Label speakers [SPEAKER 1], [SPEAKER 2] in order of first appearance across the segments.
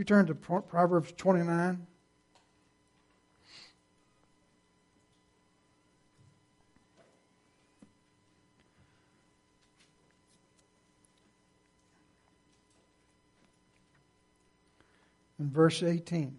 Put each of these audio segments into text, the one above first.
[SPEAKER 1] you turn to Proverbs 29. In verse 18.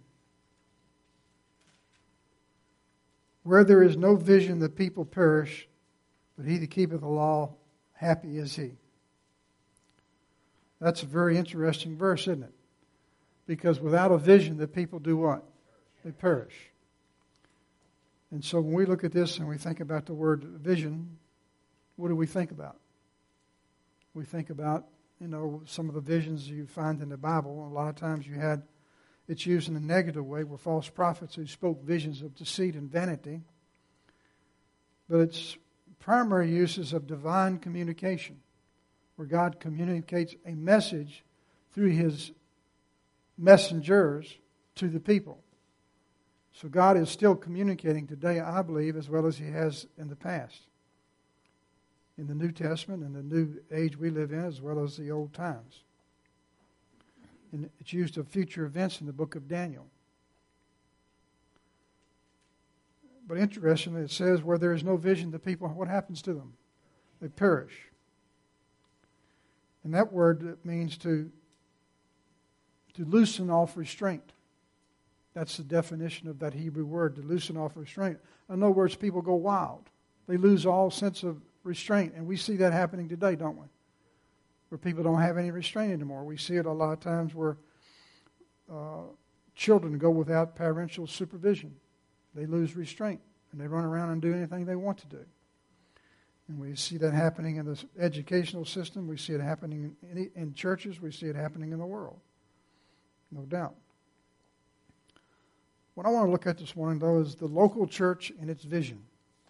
[SPEAKER 1] Where there is no vision, the people perish, but he that keepeth the law, happy is he. That's a very interesting verse, isn't it? Because without a vision, the people do what? They perish. And so when we look at this and we think about the word vision, what do we think about? We think about, some of the visions you find in the Bible. A lot of times it's used in a negative way, were false prophets who spoke visions of deceit and vanity. But its primary use is of divine communication, where God communicates a message through His messengers to the people. So God is still communicating today, I believe, as well as He has in the past. In the New Testament and the new age we live in, as well as the old times. And it's used of future events in the book of Daniel. But interestingly, it says, where there is no vision, the people, what happens to them? They perish. And that word means to loosen off restraint. That's the definition of that Hebrew word, to loosen off restraint. In other words, people go wild. They lose all sense of restraint. And we see that happening today, don't we? Where people don't have any restraint anymore. We see it a lot of times where children go without parental supervision. They lose restraint, and they run around and do anything they want to do. And we see that happening in the educational system. We see it happening in churches. We see it happening in the world. No doubt. What I want to look at this morning, though, is the local church and its vision.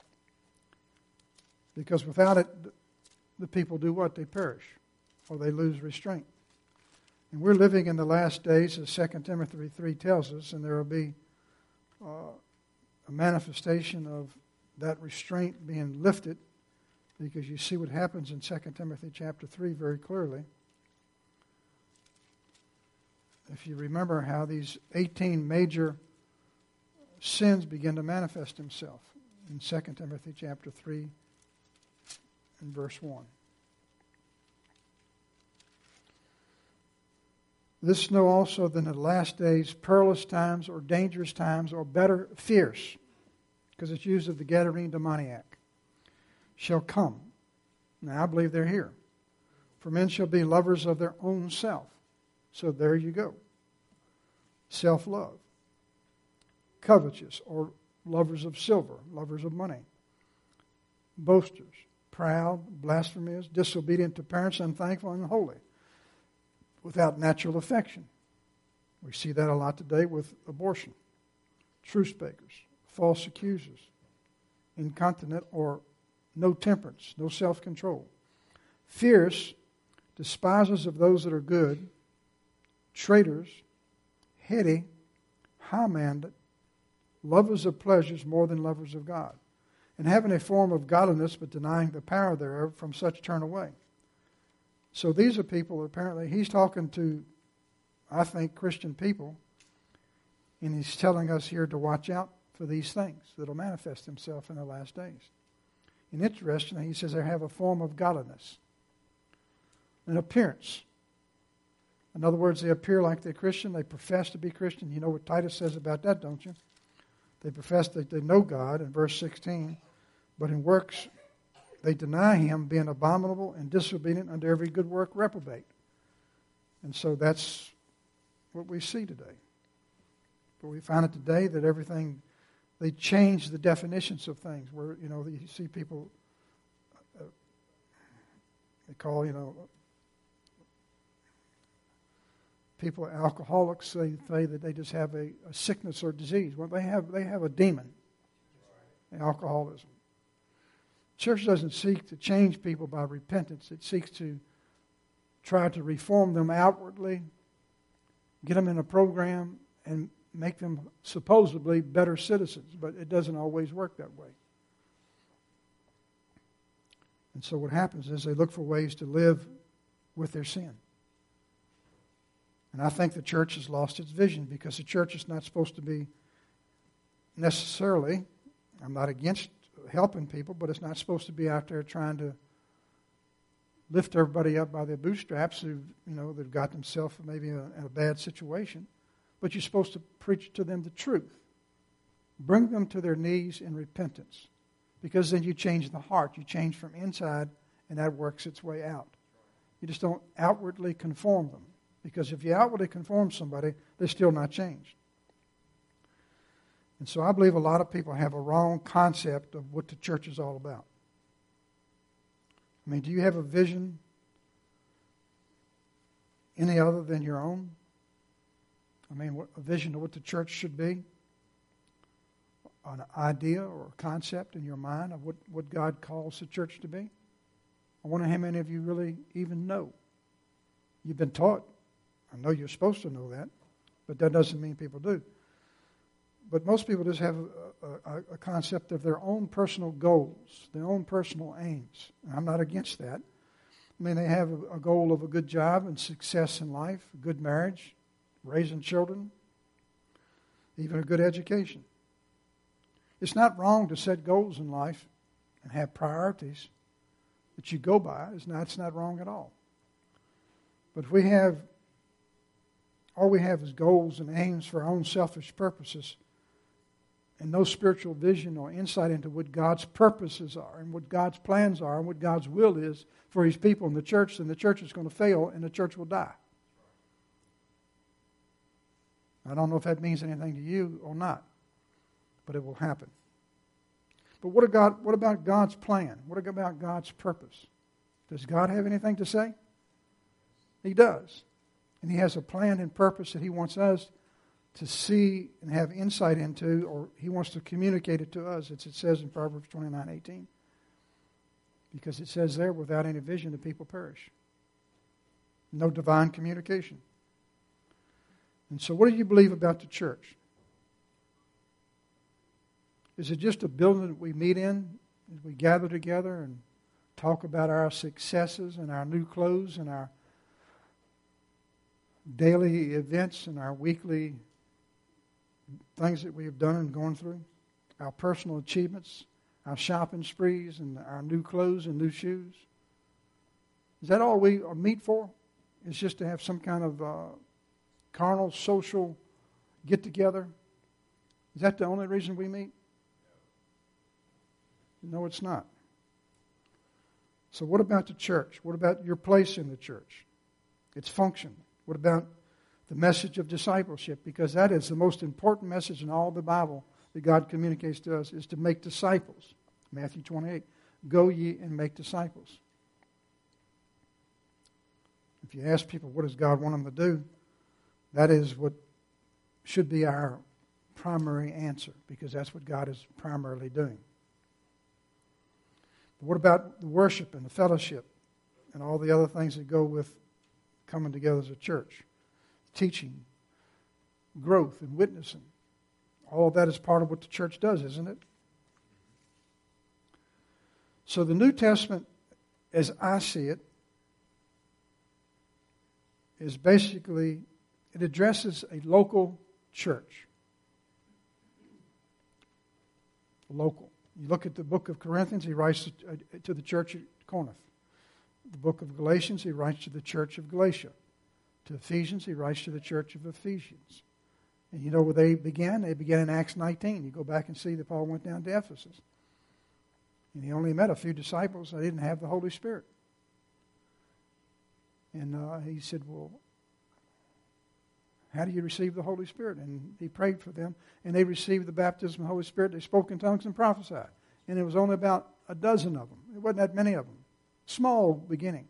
[SPEAKER 1] Because without it, the people do what? They perish. Or they lose restraint. And we're living in the last days, as 2 Timothy 3 tells us, and there will be a manifestation of that restraint being lifted, because you see what happens in 2 Timothy chapter 3 very clearly. If you remember how these 18 major sins begin to manifest themselves in 2 Timothy chapter 3 and verse 1. This know also that in the last days, perilous times or dangerous times, or better, fierce, because it's used of the Gadarene demoniac, shall come. Now, I believe they're here. For men shall be lovers of their own self. So there you go. Self-love. Covetous, or lovers of silver, lovers of money. Boasters, proud, blasphemous, disobedient to parents, unthankful, and unholy. Without natural affection. We see that a lot today with abortion. Truce breakers, false accusers, incontinent or no temperance, no self-control. Fierce, despisers of those that are good, traitors, heady, high-minded, lovers of pleasures more than lovers of God, and having a form of godliness but denying the power thereof, from such turn away. So these are people, apparently, he's talking to, I think, Christian people, and he's telling us here to watch out for these things that will manifest themselves in the last days. And interestingly, he says they have a form of godliness, an appearance. In other words, they appear like they're Christian, they profess to be Christian. You know what Titus says about that, don't you? They profess that they know God in verse 16, but in works they deny Him, being abominable and disobedient unto every good work, reprobate. And so that's what we see today. But we find it today that everything, they change the definitions of things. Where, you see people, they call, people alcoholics. They say that they just have a sickness or disease. Well, they have a demon, alcoholism. Church doesn't seek to change people by repentance. It seeks to try to reform them outwardly, get them in a program, and make them supposedly better citizens. But it doesn't always work that way. And so what happens is they look for ways to live with their sin. And I think the church has lost its vision because the church is not supposed to be necessarily, I'm not against helping people, but it's not supposed to be out there trying to lift everybody up by their bootstraps they've got themselves maybe in a bad situation. But you're supposed to preach to them the truth. Bring them to their knees in repentance. Because then you change the heart. You change from inside, and that works its way out. You just don't outwardly conform them. Because if you outwardly conform somebody, they're still not changed. And so I believe a lot of people have a wrong concept of what the church is all about. I mean, do you have a vision any other than your own? I mean, a vision of what the church should be? An idea or a concept in your mind of what God calls the church to be? I wonder how many of you really even know. You've been taught. I know you're supposed to know that, but that doesn't mean people do. But most people just have a concept of their own personal goals, their own personal aims. And I'm not against that. I mean, they have a goal of a good job and success in life, a good marriage, raising children, even a good education. It's not wrong to set goals in life and have priorities that you go by. It's not wrong at all. But if all we have is goals and aims for our own selfish purposes, and no spiritual vision or insight into what God's purposes are and what God's plans are and what God's will is for His people in the church, then the church is going to fail and the church will die. I don't know if that means anything to you or not, but it will happen. But what about God's plan? What about God's purpose? Does God have anything to say? He does. And He has a plan and purpose that He wants us to see and have insight into, or He wants to communicate it to us, as it says in Proverbs 29:18. Because it says there, without any vision, the people perish. No divine communication. And so what do you believe about the church? Is it just a building that we meet in, as we gather together and talk about our successes and our new clothes and our daily events and our weekly things that we have done and gone through, our personal achievements, our shopping sprees, and our new clothes and new shoes? Is that all we meet for? It's just to have some kind of carnal, social get-together? Is that the only reason we meet? No, it's not. So what about the church? What about your place in the church? Its function? What about the message of discipleship? Because that is the most important message in all the Bible that God communicates to us, is to make disciples. Matthew 28, go ye and make disciples. If you ask people what does God want them to do, that is what should be our primary answer, because that's what God is primarily doing. But what about the worship and the fellowship and all the other things that go with coming together as a church? Teaching, growth, and witnessing. All of that is part of what the church does, isn't it? So the New Testament, as I see it, is basically, it addresses a local church. Local. You look at the book of Corinthians, he writes to the church at Corinth. The book of Galatians, he writes to the church of Galatia. To Ephesians, he writes to the church of Ephesians. And you know where they began? They began in Acts 19. You go back and see that Paul went down to Ephesus. And he only met a few disciples that didn't have the Holy Spirit. And he said, well, how do you receive the Holy Spirit? And he prayed for them, and they received the baptism of the Holy Spirit. They spoke in tongues and prophesied. And it was only about a dozen of them. It wasn't that many of them. Small beginning.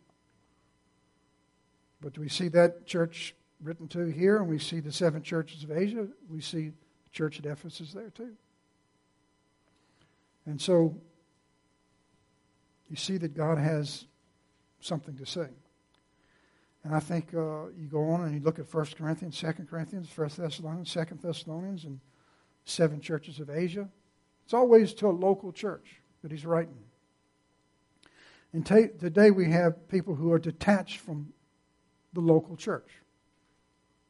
[SPEAKER 1] But we see that church written to here, and we see the 7 churches of Asia. We see the church at Ephesus there too. And so you see that God has something to say. And I think you go on and you look at 1 Corinthians, 2 Corinthians, 1 Thessalonians, 2 Thessalonians, and 7 churches of Asia. It's always to a local church that he's writing. And today we have people who are detached from the local church.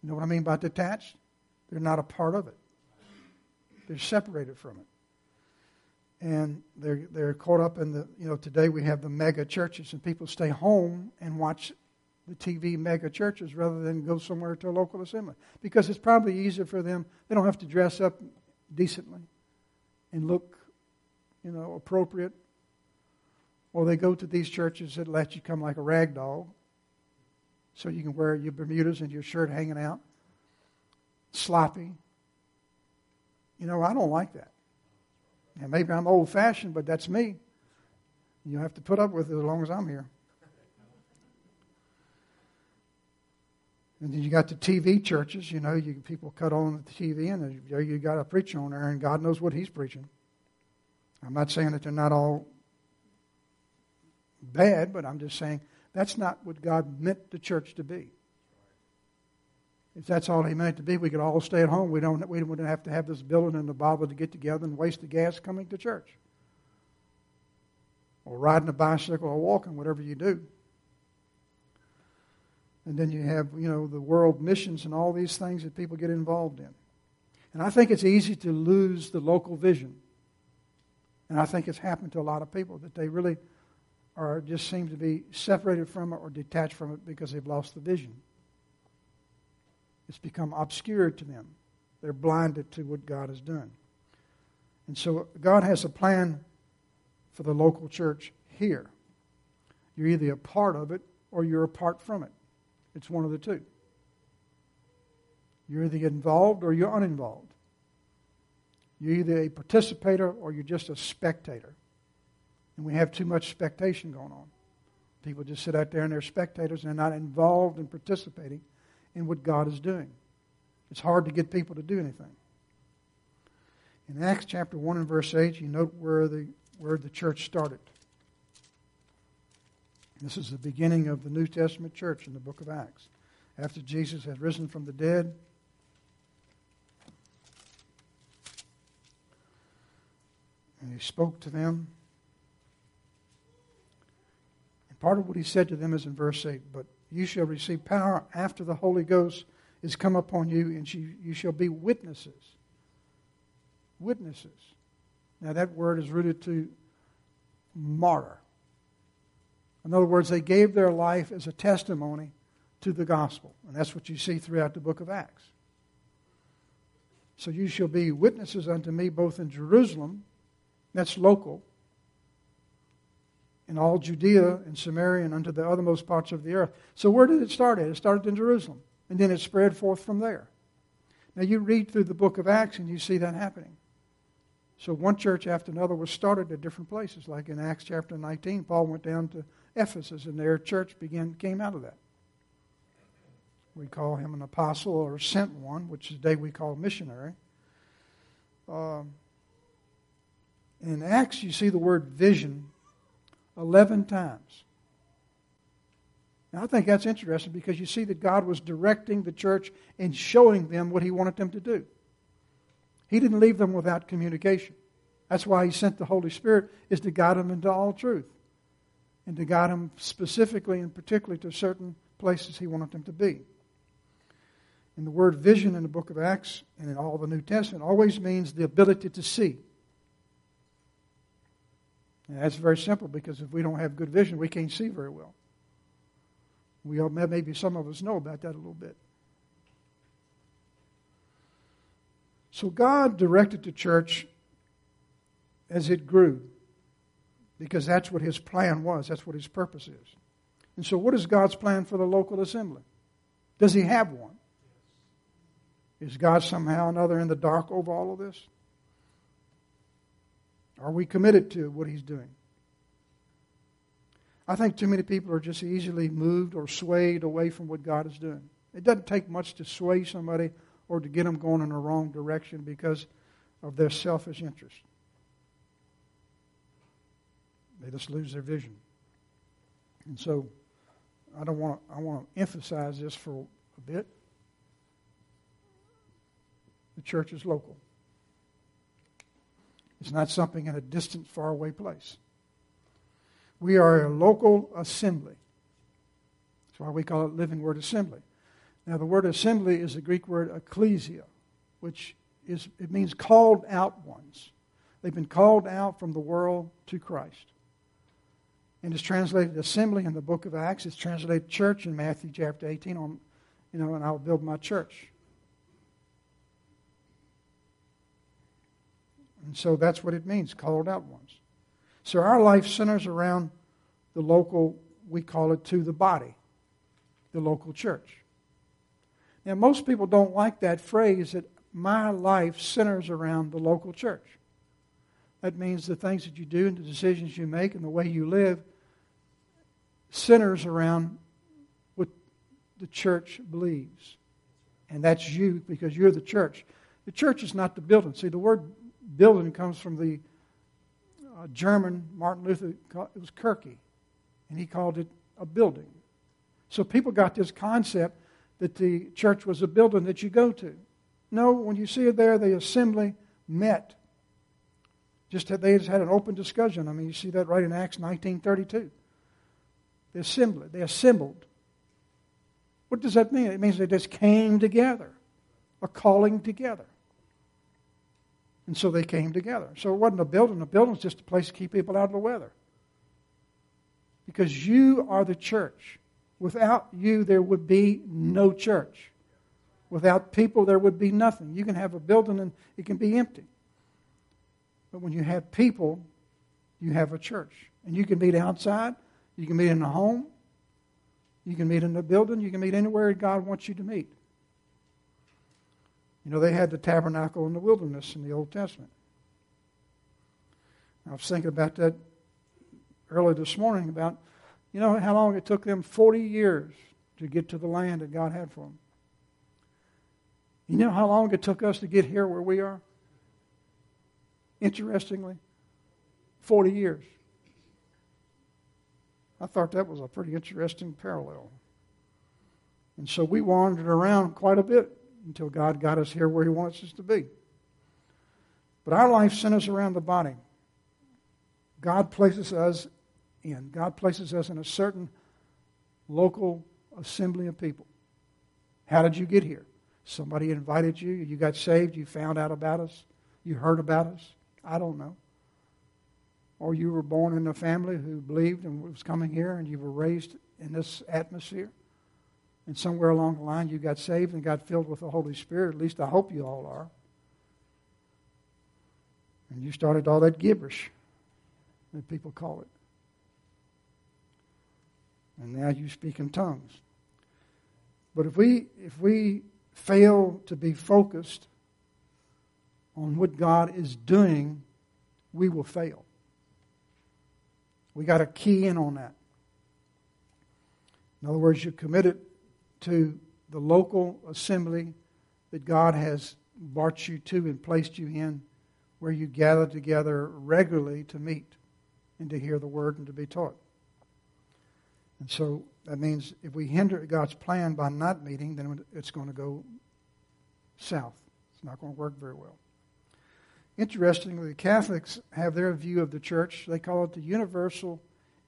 [SPEAKER 1] You know what I mean by detached? They're not a part of it. They're separated from it. And they're caught up in the, today we have the mega churches, and people stay home and watch the TV mega churches rather than go somewhere to a local assembly. Because it's probably easier for them. They don't have to dress up decently and look, appropriate. Or they go to these churches that let you come like a rag doll, so you can wear your Bermudas and your shirt hanging out. Sloppy. I don't like that. And maybe I'm old-fashioned, but that's me. You have to put up with it as long as I'm here. And then you got the TV churches, people cut on the TV, and you got a preacher on there, and God knows what he's preaching. I'm not saying that they're not all bad, but I'm just saying that's not what God meant the church to be. If that's all He meant it to be, we could all stay at home. We wouldn't have to have this building and the Bible to get together and waste the gas coming to church, or riding a bicycle or walking, whatever you do. And then you have, the world missions and all these things that people get involved in. And I think it's easy to lose the local vision. And I think it's happened to a lot of people, that they really just seem to be separated from it or detached from it because they've lost the vision. It's become obscure to them. They're blinded to what God has done. And so God has a plan for the local church here. You're either a part of it or you're apart from it. It's one of the two. You're either involved or you're uninvolved. You're either a participator or you're just a spectator. And we have too much spectation going on. People just sit out there and they're spectators and they're not involved in participating in what God is doing. It's hard to get people to do anything. In Acts chapter 1 and verse 8, you note where the church started. This is the beginning of the New Testament church in the book of Acts. After Jesus had risen from the dead, and He spoke to them. And part of what He said to them is in verse 8, "But you shall receive power after the Holy Ghost is come upon you, and you shall be witnesses." Witnesses. Now that word is rooted to martyr. In other words, they gave their life as a testimony to the gospel. And that's what you see throughout the book of Acts. So you shall be witnesses unto me both in Jerusalem, that's local, in all Judea and Samaria and unto the othermost parts of the earth. So where did it start at? It started in Jerusalem. And then it spread forth from there. Now you read through the book of Acts and you see that happening. So one church after another was started at different places. Like in Acts chapter 19, Paul went down to Ephesus and their church came out of that. We call him an apostle or a sent one, which today we call missionary. In Acts you see the word vision 11 times. Now I think that's interesting because you see that God was directing the church and showing them what He wanted them to do. He didn't leave them without communication. That's why He sent the Holy Spirit, is to guide them into all truth. And to guide them specifically and particularly to certain places He wanted them to be. And the word vision in the book of Acts and in all the New Testament always means the ability to see. And that's very simple because if we don't have good vision, we can't see very well. Maybe some of us know about that a little bit. So God directed the church as it grew because that's what His plan was. That's what His purpose is. And so what is God's plan for the local assembly? Does He have one? Is God somehow or another in the dark over all of this? Are we committed to what He's doing? I think too many people are just easily moved or swayed away from what God is doing. It doesn't take much to sway somebody or to get them going in the wrong direction because of their selfish interest. They just lose their vision. And so I want to emphasize this for a bit. The church is local. It's not something in a distant, faraway place. We are a local assembly. That's why we call it Living Word Assembly. Now, the word assembly is the Greek word ecclesia, which it means called out ones. They've been called out from the world to Christ. And it's translated assembly in the book of Acts. It's translated church in Matthew chapter 18 and I'll build my church. And so that's what it means, called out ones. So our life centers around the local, we call it to the body, the local church. Now, most people don't like that phrase that my life centers around the local church. That means the things that you do and the decisions you make and the way you live centers around what the church believes. And that's you because you're the church. The church is not the building. See, the word building comes from the German Martin Luther, it was Kirche, and he called it a building. So people got this concept that the church was a building that you go to. No, when you see it there, the assembly met. They just had an open discussion. I mean, you see that right in Acts 19:32. They assembled. What does that mean? It means they just came together, a calling together. And so they came together. So it wasn't a building. A building was just a place to keep people out of the weather. Because you are the church. Without you, there would be no church. Without people, there would be nothing. You can have a building and it can be empty. But when you have people, you have a church. And you can meet outside. You can meet in a home. You can meet in a building. You can meet anywhere God wants you to meet. You know, they had the tabernacle in the wilderness in the Old Testament. I was thinking about that early this morning about, you know, how long it took them 40 years to get to the land that God had for them. You know how long it took us to get here where we are? Interestingly, 40 years. I thought that was a pretty interesting parallel. And so we wandered around quite a bit until God got us here where He wants us to be. But our life centers around the body. God places us in a certain local assembly of people. How did you get here? Somebody invited you. You got saved. You found out about us. You heard about us. I don't know. Or you were born in a family who believed and was coming here, and you were raised in this atmosphere. And somewhere along the line you got saved and got filled with the Holy Spirit. At least I hope you all are. And you started all that gibberish that people call it. And now you speak in tongues. But if we fail to be focused on what God is doing, we will fail. We got to key in on that. In other words, you're committed to the local assembly that God has brought you to and placed you in, where you gather together regularly to meet and to hear the word and to be taught. And so that means if we hinder God's plan by not meeting, then it's going to go south. It's not going to work very well. Interestingly, the Catholics have their view of the church. They call it the universal,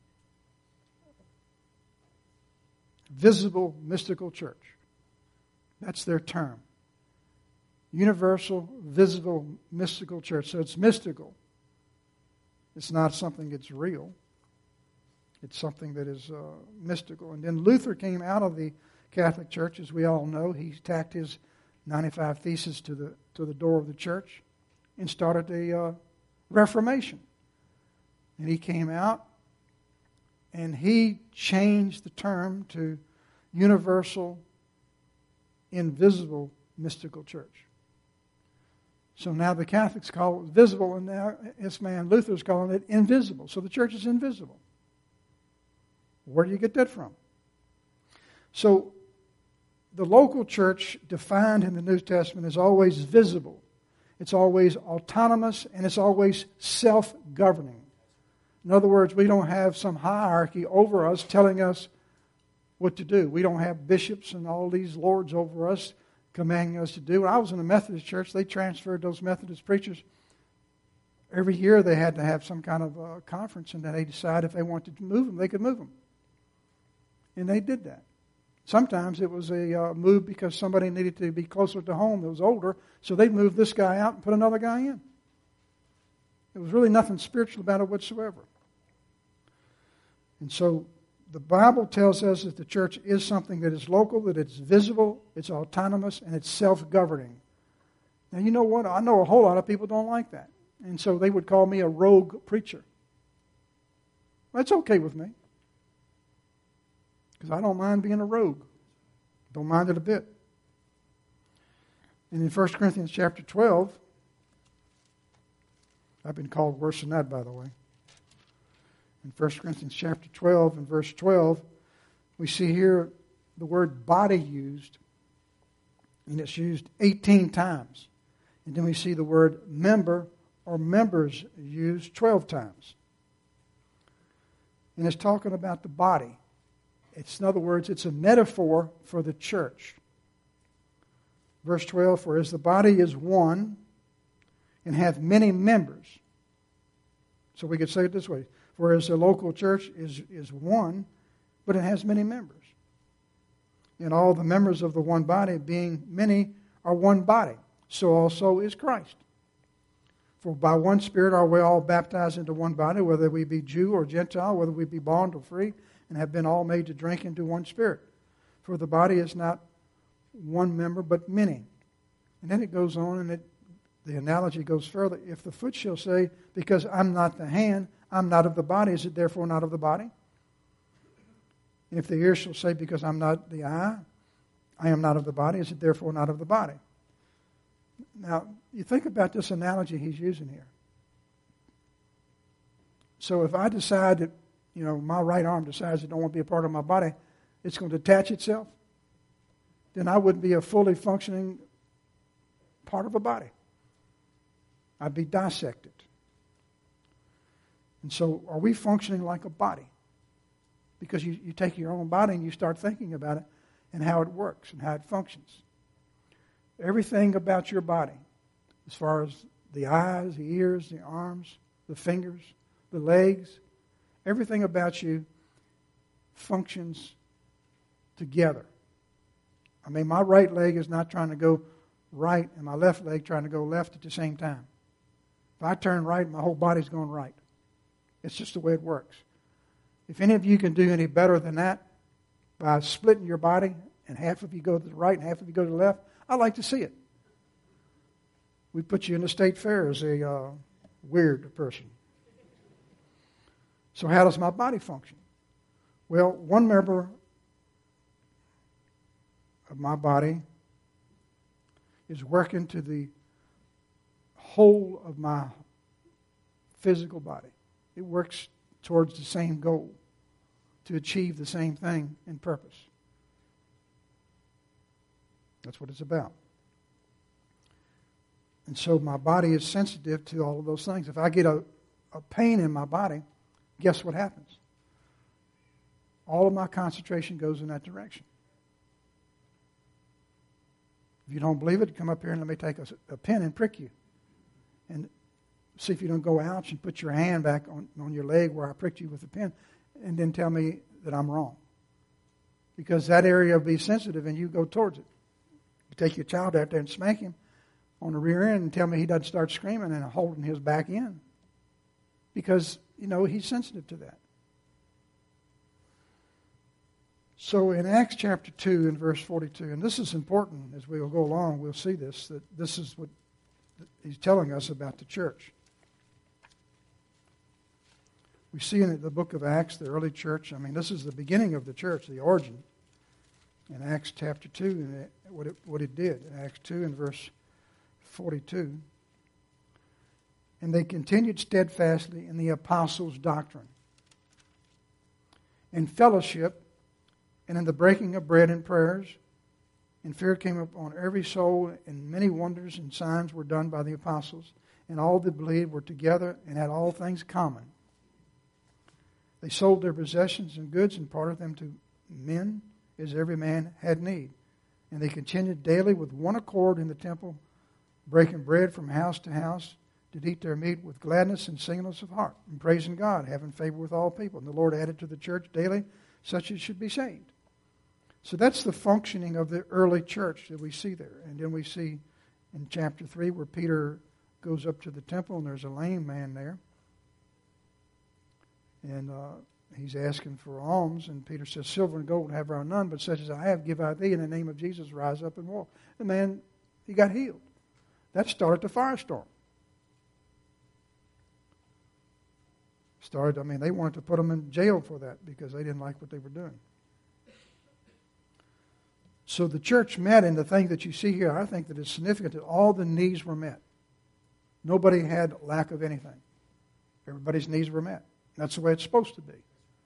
[SPEAKER 1] visible, mystical church. That's their term. Universal, visible, mystical church. So it's mystical. It's not something that's real. It's something that is mystical. And then Luther came out of the Catholic Church, as we all know. He tacked his 95 Theses to the door of the church and started the Reformation. And he came out and he changed the term to universal, invisible, mystical church. So now the Catholics call it visible, and now this man Luther's calling it invisible. So the church is invisible. Where do you get that from? So the local church defined in the New Testament is always visible. It's always autonomous, and it's always self-governing. In other words, we don't have some hierarchy over us telling us what to do. We don't have bishops and all these lords over us commanding us to do. When I was in a Methodist church, they transferred those Methodist preachers. Every year they had to have some kind of conference, and then they decided if they wanted to move them, they could move them. And they did that. Sometimes it was a move because somebody needed to be closer to home that was older, so they'd move this guy out and put another guy in. There was really nothing spiritual about it whatsoever. And so the Bible tells us that the church is something that is local, that it's visible, it's autonomous, and it's self-governing. Now, you know what? I know a whole lot of people don't like that. And so they would call me a rogue preacher. That's okay with me. Because I don't mind being a rogue. Don't mind it a bit. And in 1 Corinthians chapter 12, I've been called worse than that, by the way. In 1 Corinthians chapter 12 and verse 12, we see here the word body used, and it's used 18 times. And then we see the word member or members used 12 times. And it's talking about the body. It's, in other words, it's a metaphor for the church. Verse 12, for as the body is one and hath many members. So we could say it this way. Whereas the local church is one, but it has many members. And all the members of the one body, being many, are one body. So also is Christ. For by one Spirit are we all baptized into one body, whether we be Jew or Gentile, whether we be bond or free, and have been all made to drink into one Spirit. For the body is not one member, but many. And then it goes on, and the analogy goes further. If the foot shall say, because I'm not the hand, I'm not of the body, is it therefore not of the body? And if the ear shall say, because I'm not the eye, I am not of the body, is it therefore not of the body? Now, you think about this analogy he's using here. So if I decide that, my right arm decides it don't want to be a part of my body, it's going to detach itself, then I wouldn't be a fully functioning part of a body. I'd be dissected. And so are we functioning like a body? Because you take your own body and you start thinking about it and how it works and how it functions. Everything about your body, as far as the eyes, the ears, the arms, the fingers, the legs, everything about you functions together. I mean, my right leg is not trying to go right and my left leg trying to go left at the same time. If I turn right, my whole body's going right. It's just the way it works. If any of you can do any better than that by splitting your body and half of you go to the right and half of you go to the left, I'd like to see it. We put you in the state fair as a weird person. So how does my body function? Well, one member of my body is working to the whole of my physical body. It works towards the same goal, to achieve the same thing in purpose. That's what it's about. And so my body is sensitive to all of those things. If I get a pain in my body, guess what happens? All of my concentration goes in that direction. If you don't believe it, come up here and let me take a pin and prick you. And see if you don't go ouch and put your hand back on your leg where I pricked you with the pin and then tell me that I'm wrong. Because that area will be sensitive and you go towards it. You take your child out there and smack him on the rear end and tell me he doesn't start screaming and holding his back in. Because, he's sensitive to that. So in Acts chapter 2 and verse 42, and this is important as we will go along, we'll see this, that this is what he's telling us about the church. We see in the book of Acts, the early church, this is the beginning of the church, the origin. In Acts chapter 2, and what it did. In Acts 2 and verse 42. And they continued steadfastly in the apostles' doctrine, in fellowship, and in the breaking of bread and prayers. And fear came upon every soul, and many wonders and signs were done by the apostles. And all that believed were together and had all things common. They sold their possessions and goods and parted them to men as every man had need. And they continued daily with one accord in the temple, breaking bread from house to house, did eat their meat with gladness and singleness of heart, and praising God, having favor with all people. And the Lord added to the church daily such as should be saved. So that's the functioning of the early church that we see there. And then we see in chapter 3 where Peter goes up to the temple and there's a lame man there. And he's asking for alms. And Peter says, silver and gold have I none, but such as I have give I thee. In the name of Jesus, rise up and walk. The man, he got healed. That started the firestorm. They wanted to put him in jail for that because they didn't like what they were doing. So the church met, and the thing that you see here, I think that is significant, that all the needs were met. Nobody had lack of anything. Everybody's needs were met. That's the way it's supposed to be.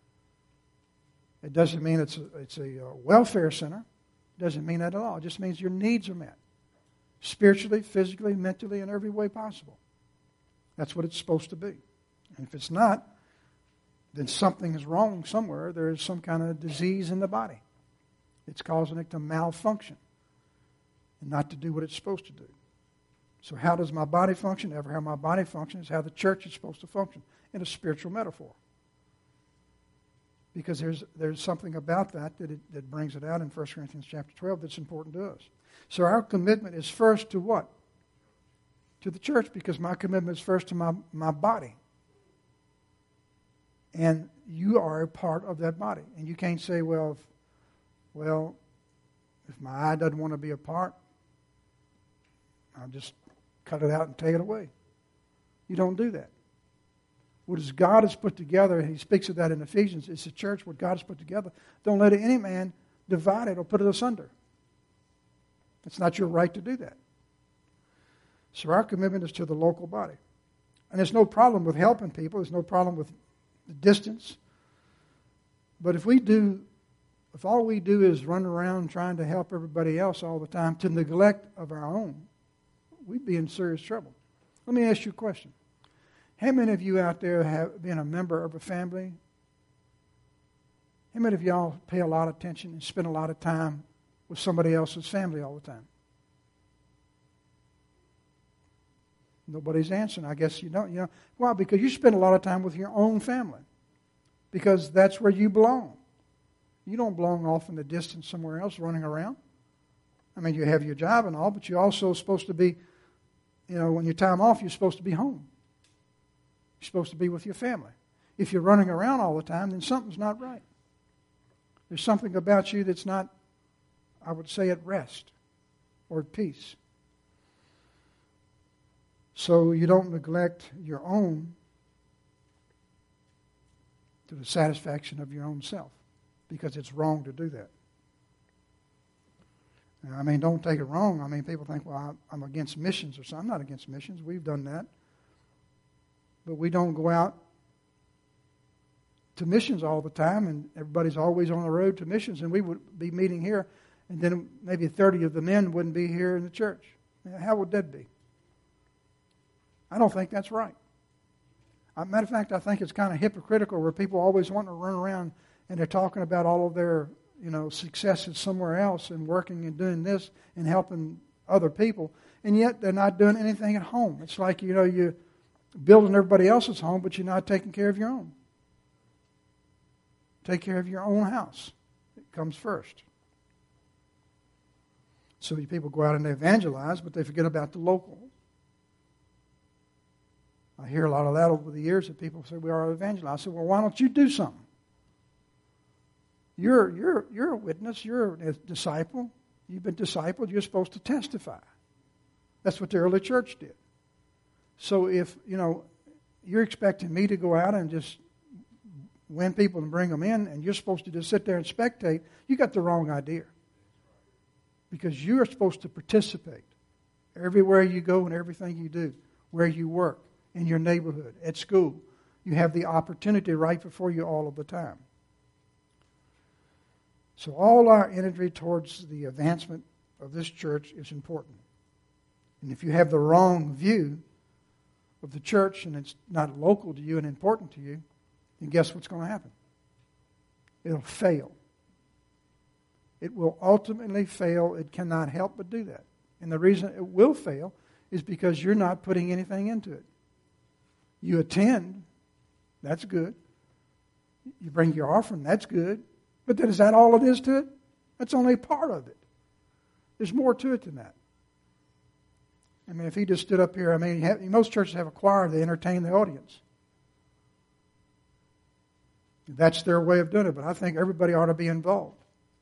[SPEAKER 1] It doesn't mean it's a welfare center. It doesn't mean that at all. It just means your needs are met. Spiritually, physically, mentally, in every way possible. That's what it's supposed to be. And if it's not, then something is wrong somewhere. There is some kind of disease in the body. It's causing it to malfunction and not to do what it's supposed to do. So how does my body function? Ever how my body functions is how the church is supposed to function in a spiritual metaphor. Because there's something about that brings it out in 1 Corinthians chapter 12 that's important to us. So our commitment is first to what? To the church, because my commitment is first to my body. And you are a part of that body. And you can't say, well, if my eye doesn't want to be a part, I'll just cut it out and take it away. You don't do that. What is God has put together, and he speaks of that in Ephesians, it's the church, what God has put together. Don't let any man divide it or put it asunder. It's not your right to do that. So our commitment is to the local body. And there's no problem with helping people. There's no problem with the distance. But if all we do is run around trying to help everybody else all the time to neglect of our own, we'd be in serious trouble. Let me ask you a question. How many of you out there have been a member of a family? How many of y'all pay a lot of attention and spend a lot of time with somebody else's family all the time? Nobody's answering. I guess you don't. Why? Because you spend a lot of time with your own family. Because that's where you belong. You don't belong off in the distance somewhere else running around. I mean, you have your job and all, but you're also supposed to be, when your time off, you're supposed to be home. You're supposed to be with your family. If you're running around all the time, then something's not right. There's something about you that's not, I would say, at rest or at peace. So you don't neglect your own to the satisfaction of your own self, because it's wrong to do that. I mean, don't take it wrong. I mean, people think, well, I'm against missions or something. I'm not against missions. We've done that. But we don't go out to missions all the time, and everybody's always on the road to missions, and we would be meeting here, and then maybe 30 of the men wouldn't be here in the church. How would that be? I don't think that's right. Matter of fact, I think it's kind of hypocritical where people always want to run around and they're talking about all of their successes somewhere else and working and doing this and helping other people, and yet they're not doing anything at home. It's like, you're building everybody else's home, but you're not taking care of your own. Take care of your own house. It comes first. So people go out and they evangelize, but they forget about the local. I hear a lot of that over the years that people say, we are evangelists. I said, well, why don't you do something? You're a witness. You're a disciple. You've been discipled. You're supposed to testify. That's what the early church did. So if, you're expecting me to go out and just win people and bring them in, and you're supposed to just sit there and spectate, you got the wrong idea. Because you're supposed to participate everywhere you go and everything you do, where you work, in your neighborhood, at school. You have the opportunity right before you all of the time. So all our energy towards the advancement of this church is important. And if you have the wrong view of the church and it's not local to you and important to you, then guess what's going to happen? It'll fail. It will ultimately fail. It cannot help but do that. And the reason it will fail is because you're not putting anything into it. You attend, that's good. You bring your offering, that's good. But then is that all it is to it? That's only part of it. There's more to it than that. I mean, if he just stood up here, I mean, most churches have a choir, they entertain the audience. That's their way of doing it, but I think everybody ought to be involved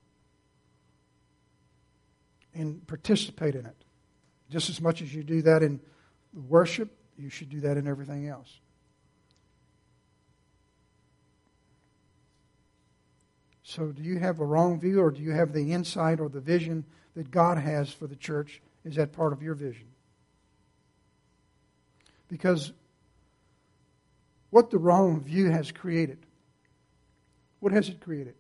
[SPEAKER 1] and participate in it. Just as much as you do that in worship, you should do that in everything else. So do you have a wrong view, or do you have the insight or the vision that God has for the church? Is that part of your vision? Because what the wrong view has created, what has it created?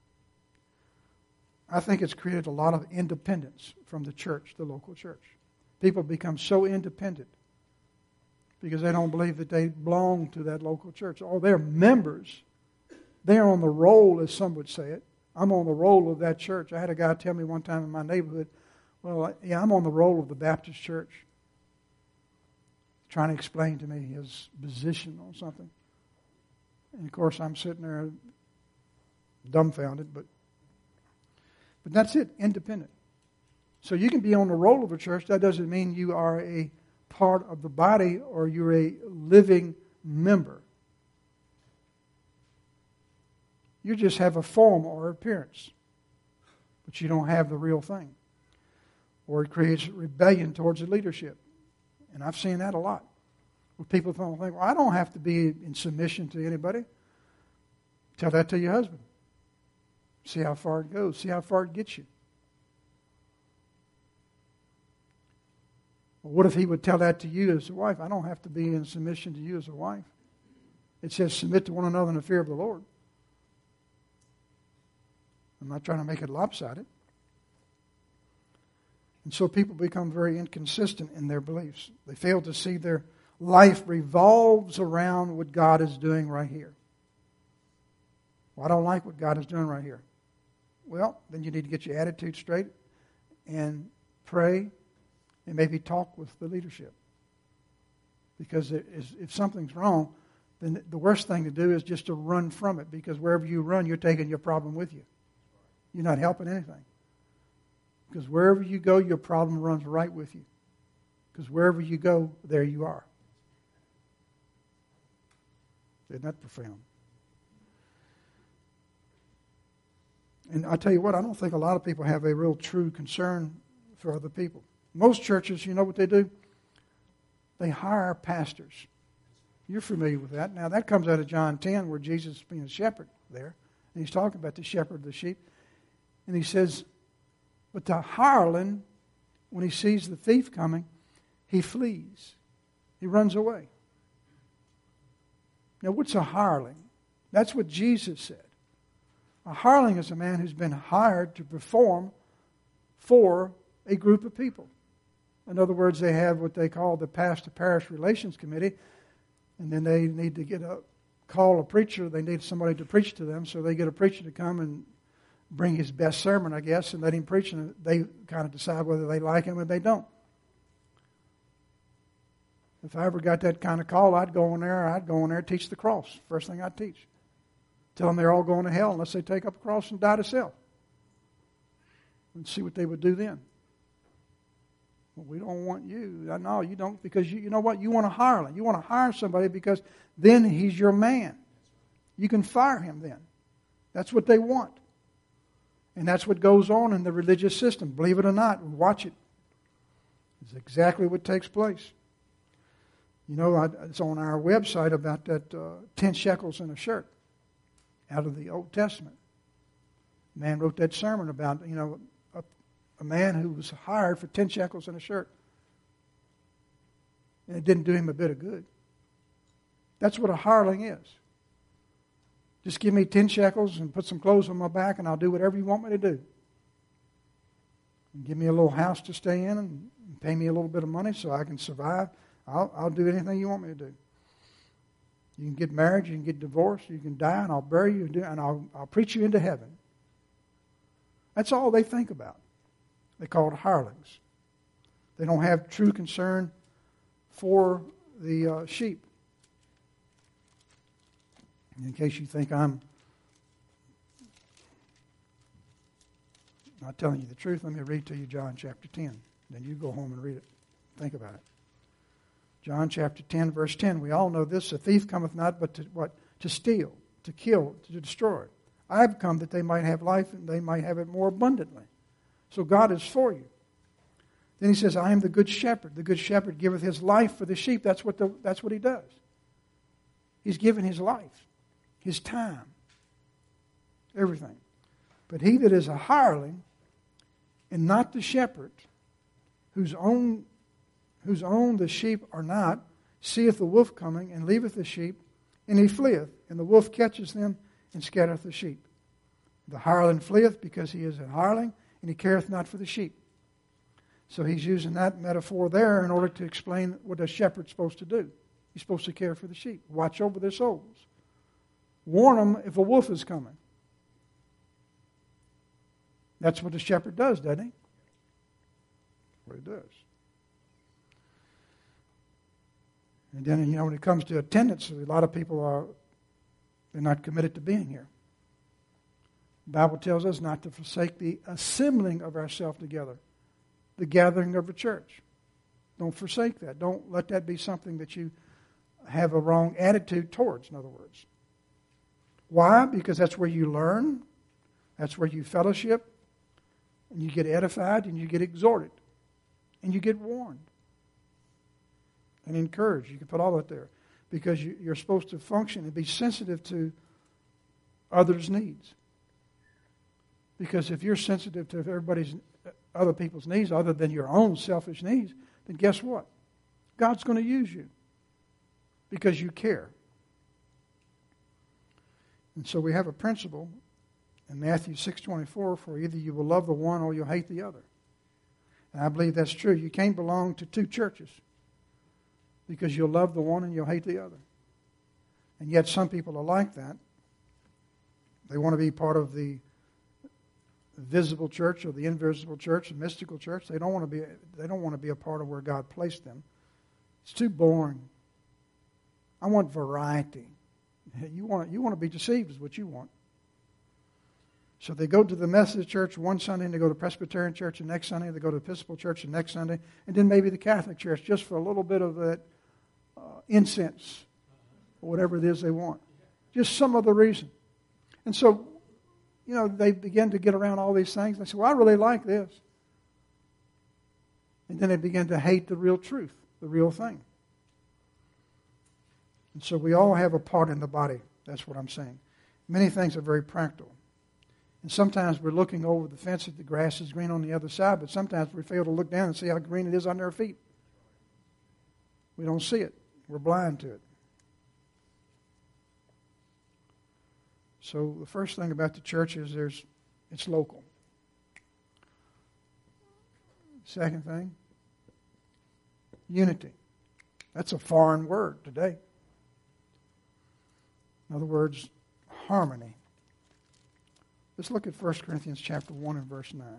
[SPEAKER 1] I think it's created a lot of independence from the church, the local church. People become so independent because they don't believe that they belong to that local church. Oh, they're members. They're on the roll, as some would say it. I'm on the roll of that church. I had a guy tell me one time in my neighborhood, well, yeah, I'm on the roll of the Baptist church. Trying to explain to me his position on something. And of course, I'm sitting there dumbfounded, but that's it, independent. So you can be on the roll of a church. That doesn't mean you are a part of the body or you're a living member. You just have a form or appearance, but you don't have the real thing. Or it creates rebellion towards the leadership. And I've seen that a lot. Where people think, well, I don't have to be in submission to anybody. Tell that to your husband. See how far it goes. See how far it gets you. Well, what if he would tell that to you as a wife? I don't have to be in submission to you as a wife. It says submit to one another in the fear of the Lord. I'm not trying to make it lopsided. And so people become very inconsistent in their beliefs. They fail to see their life revolves around what God is doing right here. Well, I don't like what God is doing right here. Well, then you need to get your attitude straight and pray and maybe talk with the leadership. Because if something's wrong, then the worst thing to do is just to run from it, because wherever you run, you're taking your problem with you. You're not helping anything. Because wherever you go, your problem runs right with you. Because wherever you go, there you are. Isn't that profound? And I tell you what, I don't think a lot of people have a real true concern for other people. Most churches, you know what they do? They hire pastors. You're familiar with that. Now, that comes out of John 10, where Jesus is being a shepherd there. And he's talking about the shepherd of the sheep. And he says, but the hireling, when he sees the thief coming, he flees. He runs away. Now, what's a hireling? That's what Jesus said. A hireling is a man who's been hired to perform for a group of people. In other words, they have what they call the pastor-parish relations committee, and then they need to call a preacher. They need somebody to preach to them, so they get a preacher to come and bring his best sermon, I guess, and let him preach, and they kind of decide whether they like him or they don't. If I ever got that kind of call, I'd go in there and teach the cross. First thing I'd teach. Tell them they're all going to hell unless they take up a cross and die to self. And see what they would do then. Well, we don't want you. No, you don't, because you know what? You want to hire him. You want to hire somebody because then he's your man. You can fire him then. That's what they want. And that's what goes on in the religious system. Believe it or not, watch it. It's exactly what takes place. You know, it's on our website about that 10 shekels in a shirt out of the Old Testament. A man wrote that sermon about, a man who was hired for 10 shekels in a shirt. And it didn't do him a bit of good. That's what a hireling is. Just give me 10 shekels and put some clothes on my back and I'll do whatever you want me to do. And give me a little house to stay in and pay me a little bit of money so I can survive. I'll do anything you want me to do. You can get married, you can get divorced, you can die, and I'll bury you, and I'll preach you into heaven. That's all they think about. They call it hirelings. They don't have true concern for the sheep. In case you think I'm Not telling you the truth. Let me read to you John chapter 10. Then you go home and read it. Think about it. John chapter 10, verse 10. We all know this. A thief cometh not but to what? To steal, to kill, to destroy. I have come that they might have life and they might have it more abundantly. So God is for you. Then he says, I am the good shepherd. The good shepherd giveth his life for the sheep. That's what he does. He's given his life, his time, everything. But he that is a hireling and not the shepherd, whose own the sheep are not, seeth the wolf coming, and leaveth the sheep, and he fleeth, and the wolf catches them, and scattereth the sheep. The hireling fleeth because he is a hireling, and he careth not for the sheep. So he's using that metaphor there in order to explain what a shepherd's supposed to do. He's supposed to care for the sheep, watch over their souls, warn them if a wolf is coming. That's what the shepherd does, doesn't he? What he does. And then, when it comes to attendance, a lot of people they're not committed to being here. The Bible tells us not to forsake the assembling of ourselves together, the gathering of a church. Don't forsake that. Don't let that be something that you have a wrong attitude towards, in other words. Why? Because that's where you learn, that's where you fellowship, and you get edified, and you get exhorted, and you get warned and encouraged. You can put all that there because you're supposed to function and be sensitive to others' needs. Because if you're sensitive to other people's needs other than your own selfish needs, then guess what? God's going to use you because you care. And so we have a principle in Matthew 6:24 for either you will love the one or you'll hate the other. And I believe that's true. You can't belong to two churches because you'll love the one and you'll hate the other. And yet some people are like that. They want to be part of the visible church or the invisible church, the mystical church. They don't want to be a part of where God placed them. It's too boring. I want variety. You want to be deceived is what you want. So they go to the Methodist church one Sunday, and they go to Presbyterian church the next Sunday, they go to the Episcopal church the next Sunday, and then maybe the Catholic church just for a little bit of that incense or whatever it is they want. Just some other reason. And so, they begin to get around all these things. They say, well, I really like this. And then they begin to hate the real truth, the real thing. And so we all have a part in the body. That's what I'm saying. Many things are very practical. And sometimes we're looking over the fence that the grass is green on the other side, but sometimes we fail to look down and see how green it is under our feet. We don't see it. We're blind to it. So the first thing about the church is it's local. Second thing, unity. That's a foreign word today. In other words, harmony. Let's look at 1 Corinthians chapter 1 and verse 9.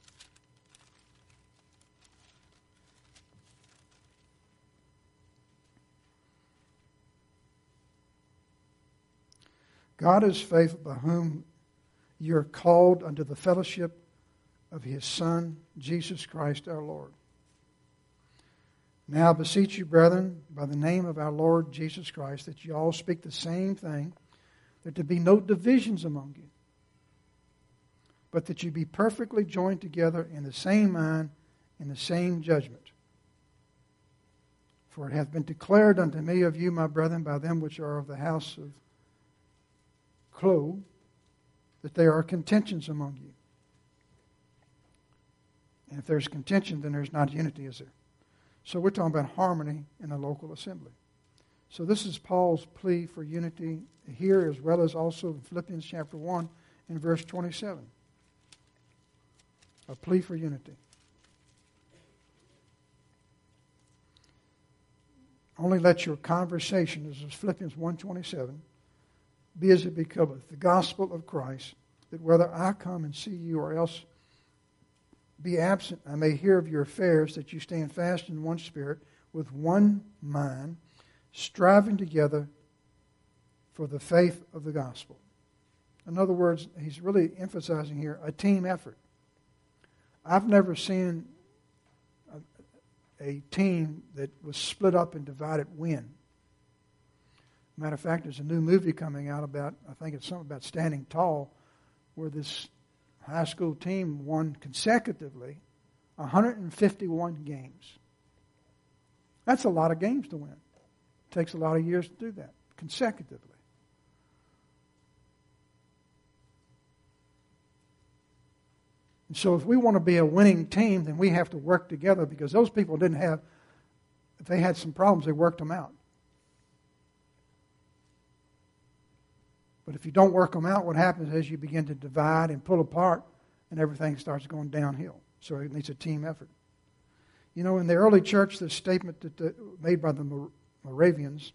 [SPEAKER 1] God is faithful, by whom you're called unto the fellowship of His Son, Jesus Christ our Lord. Now I beseech you, brethren, by the name of our Lord Jesus Christ, that you all speak the same thing, that there be no divisions among you, but that you be perfectly joined together in the same mind, in the same judgment. For it hath been declared unto me of you, my brethren, by them which are of the house of Chloe, that there are contentions among you. And if there's contention, then there's not unity, is there? So we're talking about harmony in a local assembly. So this is Paul's plea for unity here, as well as also in Philippians chapter 1 and verse 27. A plea for unity. Only let your conversation, this is Philippians 1:27, be as it becometh the gospel of Christ, that whether I come and see you or else be absent, I may hear of your affairs, that you stand fast in one spirit, with one mind, striving together for the faith of the gospel. In other words, he's really emphasizing here a team effort. I've never seen a team that was split up and divided win. Matter of fact, there's a new movie coming out about, I think it's something about standing tall, where this high school team won consecutively 151 games. That's a lot of games to win. It takes a lot of years to do that, consecutively. And so if we want to be a winning team, then we have to work together, because those people didn't have, if they had some problems, they worked them out. But if you don't work them out, what happens is you begin to divide and pull apart, and everything starts going downhill. So it needs a team effort. You know, in the early church, the statement made by the Moravians,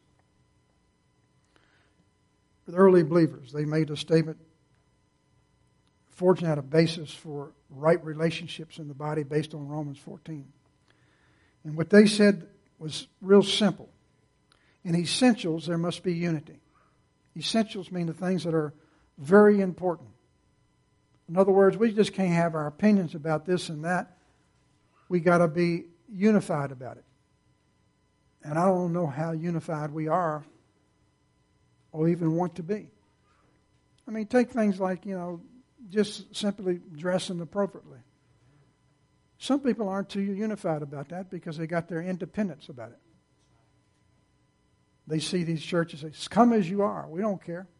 [SPEAKER 1] the early believers, they made a statement forging out a basis for right relationships in the body based on Romans 14. And what they said was real simple. In essentials, there must be unity. Essentials mean the things that are very important. In other words, we just can't have our opinions about this and that. We got to be unified about it. And I don't know how unified we are or even want to be. I mean, take things like, just simply dressing appropriately. Some people aren't too unified about that because they got their independence about it. They see these churches say, come as you are. We don't care.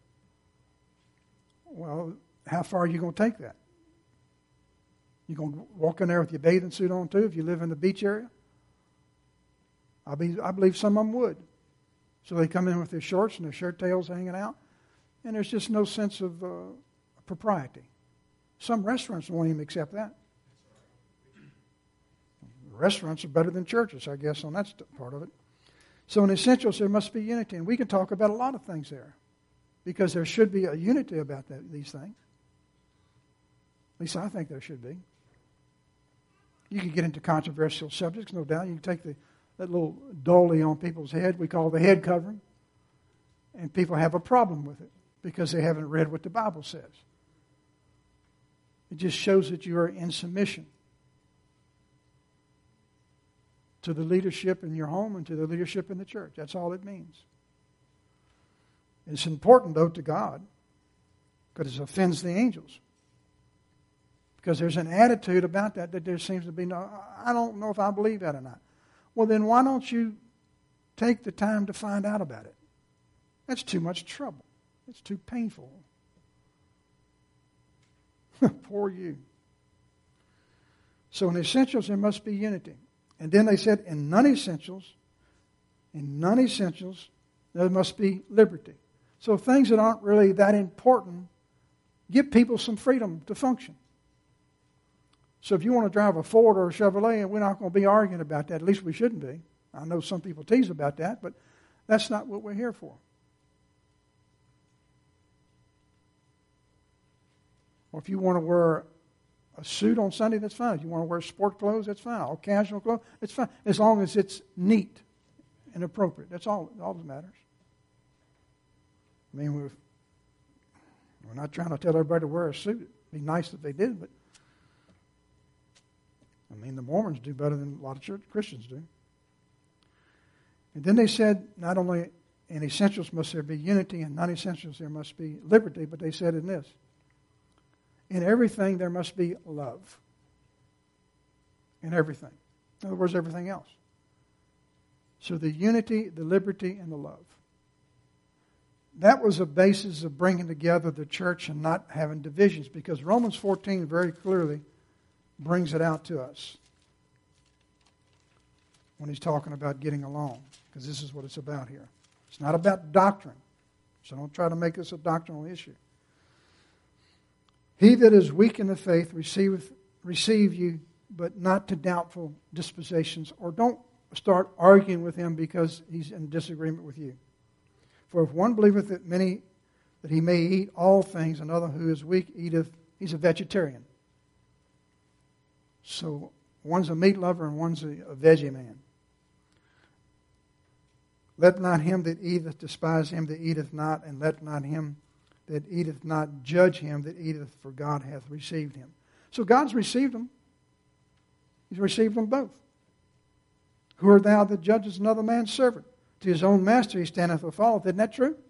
[SPEAKER 1] Well, how far are you going to take that? You going to walk in there with your bathing suit on too if you live in the beach area? I believe some of them would. So they come in with their shorts and their shirt tails hanging out, and there's just no sense of propriety. Some restaurants won't even accept that. Restaurants are better than churches, I guess, on that part of it. So in essentials, there must be unity. And we can talk about a lot of things there, because there should be a unity about these things. At least I think there should be. You can get into controversial subjects, no doubt. You can take that little dolly on people's head we call the head covering, and people have a problem with it because they haven't read what the Bible says. It just shows that you are in submission to the leadership in your home and to the leadership in the church. That's all it means. It's important, though, to God, because it offends the angels. Because there's an attitude about that there seems to be no, I don't know if I believe that or not. Well, then why don't you take the time to find out about it? That's too much trouble. It's too painful. Poor you. So in essentials, there must be unity. And then they said, in non-essentials, there must be liberty. So things that aren't really that important, give people some freedom to function. So if you want to drive a Ford or a Chevrolet, and we're not going to be arguing about that, at least we shouldn't be. I know some people tease about that, but that's not what we're here for. Or if you want to wear a suit on Sunday, that's fine. If you want to wear sport clothes, that's fine. All casual clothes, it's fine. As long as it's neat and appropriate. That's all that matters. I mean, we're not trying to tell everybody to wear a suit. It'd be nice if they did, but I mean, the Mormons do better than a lot of church Christians do. And then they said, not only in essentials must there be unity, and non-essentials there must be liberty, but they said in this, in everything there must be love. In everything. In other words, everything else. So the unity, the liberty, and the love. That was a basis of bringing together the church and not having divisions, because Romans 14 very clearly brings it out to us when he's talking about getting along, because this is what it's about here. It's not about doctrine, so don't try to make this a doctrinal issue. He that is weak in the faith receive you, but not to doubtful dispositions, or don't start arguing with him because he's in disagreement with you. For if one believeth that he may eat all things, another who is weak eateth, he's a vegetarian. So one's a meat lover and one's a veggie man. Let not him that eateth despise him that eateth not, and let not him that eateth not judge him that eateth, for God hath received him. So God's received him. He's received them both. Who art thou that judgest another man's servant? To his own master he standeth or falleth. Isn't that true?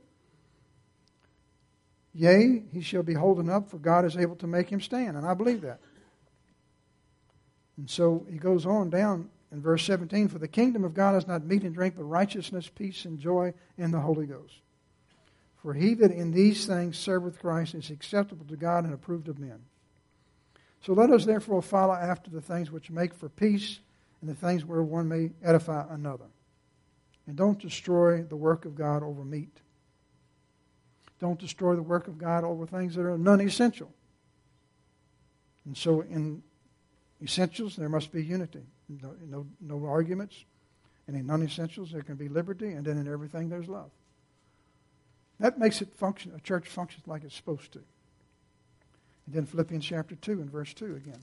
[SPEAKER 1] Yea, he shall be holden up, for God is able to make him stand. And I believe that. And so he goes on down in verse 17, for the kingdom of God is not meat and drink, but righteousness, peace, and joy in the Holy Ghost. For he that in these things serveth Christ is acceptable to God and approved of men. So let us therefore follow after the things which make for peace, and the things where one may edify another. And don't destroy the work of God over meat. Don't destroy the work of God over things that are non-essential. And so in essentials, there must be unity. No arguments. And in non-essentials, there can be liberty. And then in everything, there's love. That makes it function. A church functions like it's supposed to. And then Philippians chapter 2 and verse 2 again.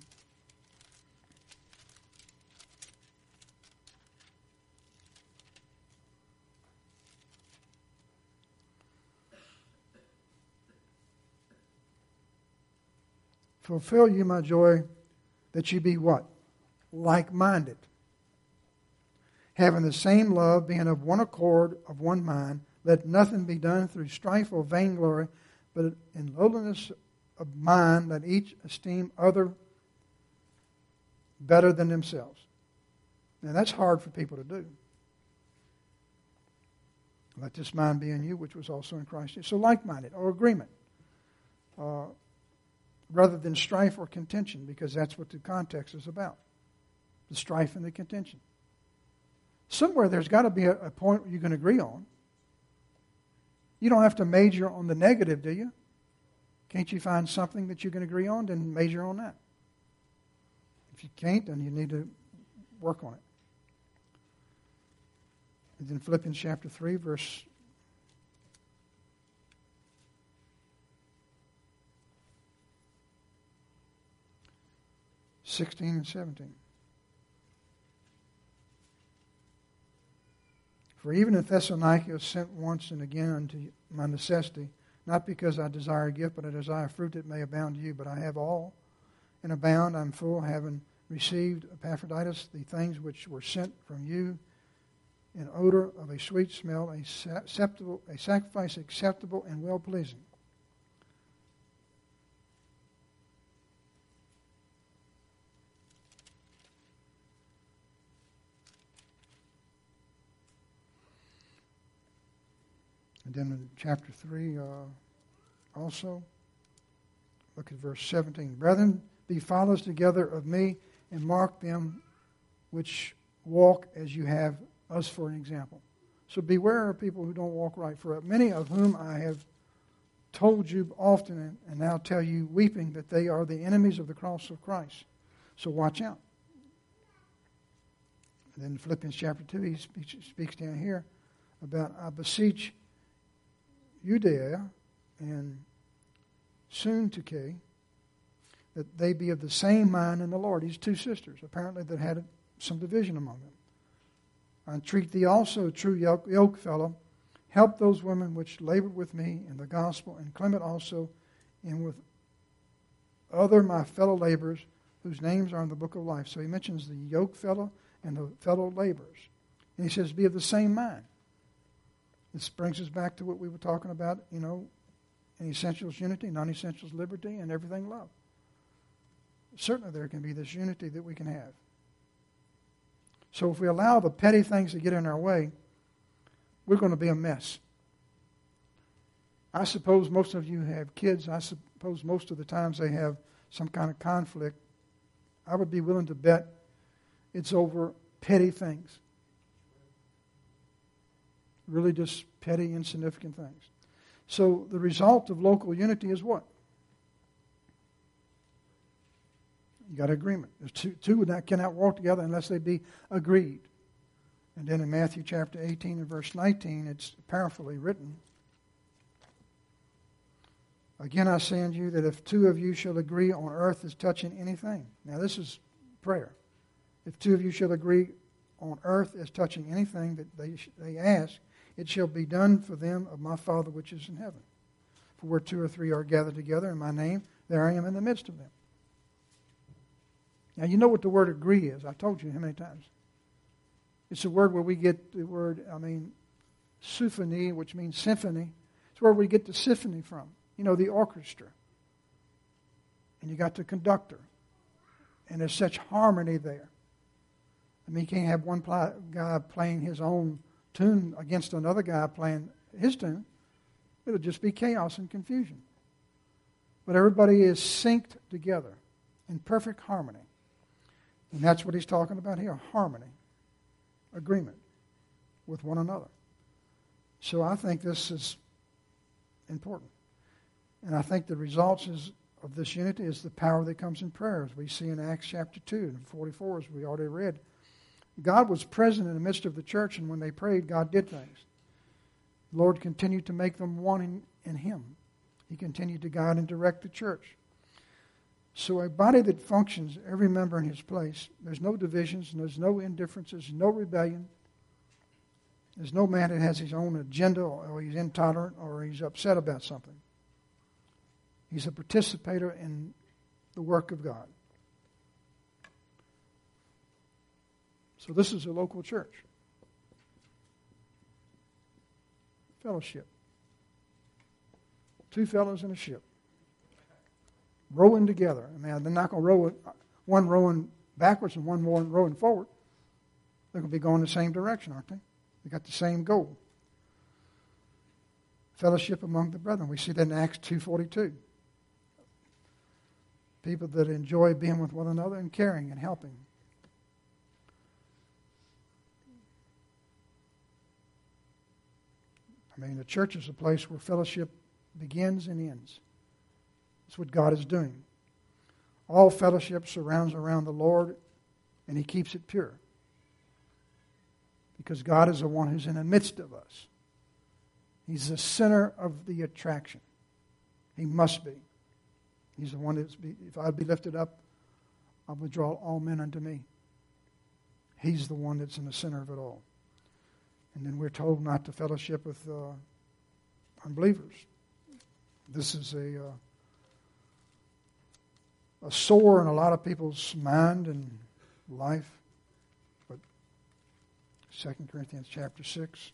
[SPEAKER 1] Fulfill you my joy, that ye be what? Like-minded. Having the same love, being of one accord, of one mind, let nothing be done through strife or vainglory, but in lowliness of mind, let each esteem other better than themselves. Now that's hard for people to do. Let this mind be in you, which was also in Christ Jesus. So like-minded, or agreement. Rather than strife or contention, because that's what the context is about. The strife and the contention. Somewhere there's got to be a point you can agree on. You don't have to major on the negative, do you? Can't you find something that you can agree on, then major on that? If you can't, then you need to work on it. And then Philippians chapter 3, verse 16 and 17. For even in Thessalonica I was sent once and again unto my necessity, not because I desire a gift, but I desire fruit that may abound to you. But I have all and abound. I'm full, having received Epaphroditus the things which were sent from you, an odor of a sweet smell, a sacrifice acceptable and well-pleasing. And then in chapter 3 also, look at verse 17. Brethren, be followers together of me, and mark them which walk as you have us for an example. So beware of people who don't walk right, for many of whom I have told you often, and now tell you weeping, that they are the enemies of the cross of Christ. So watch out. And then in Philippians chapter 2, he speaks down here about, I beseech Judea and Syntyche, that they be of the same mind in the Lord. These two sisters, apparently, that had some division among them. I entreat thee also, true yoke fellow, help those women which labor with me in the gospel, and Clement also, and with other my fellow laborers, whose names are in the book of life. So he mentions the yoke fellow and the fellow laborers. And he says, be of the same mind. This brings us back to what we were talking about, in essentials unity, non-essentials liberty, and everything love. Certainly there can be this unity that we can have. So if we allow the petty things to get in our way, we're going to be a mess. I suppose most of you have kids. I suppose most of the times they have some kind of conflict. I would be willing to bet it's over petty things. Really just petty, insignificant things. So the result of local unity is what? You got agreement. There's two that cannot walk together unless they be agreed. And then in Matthew chapter 18 and verse 19, it's powerfully written. Again I say unto you that if two of you shall agree on earth as touching anything. Now this is prayer. If two of you shall agree on earth as touching anything that they ask, it shall be done for them of my Father which is in heaven. For where two or three are gathered together in my name, there I am in the midst of them. Now, you know what the word agree is. I told you how many times. It's a word where we get the word, symphony, which means symphony. It's where we get the symphony from. You know, the orchestra. And you got the conductor. And there's such harmony there. I mean, you can't have one guy playing his own tune against another guy playing his tune. It'll just be chaos and confusion. But everybody is synced together in perfect harmony. And that's what he's talking about here, harmony, agreement with one another. So I think this is important. And I think the results of this unity is the power that comes in prayer, as we see in Acts chapter 2 and 44, as we already read. God was present in the midst of the church, and when they prayed, God did things. The Lord continued to make them one in Him. He continued to guide and direct the church. So a body that functions, every member in his place, there's no divisions, and there's no indifferences, no rebellion. There's no man that has his own agenda, or he's intolerant, or he's upset about something. He's a participator in the work of God. So this is a local church. Fellowship. Two fellows in a ship. Rowing together. I mean, they're not going to row, one rowing backwards and one more rowing forward. They're going to be going the same direction, aren't they? They got the same goal. Fellowship among the brethren. We see that in Acts 2:42. People that enjoy being with one another and caring and helping. I mean, the church is a place where fellowship begins and ends. That's what God is doing. All fellowship surrounds around the Lord, and He keeps it pure. Because God is the one who's in the midst of us. He's the center of the attraction. He must be. He's the one that's, if I'd be lifted up, I would draw all men unto me. He's the one that's in the center of it all. And then we're told not to fellowship with unbelievers. This is a sore in a lot of people's mind and life. But 2 Corinthians chapter 6,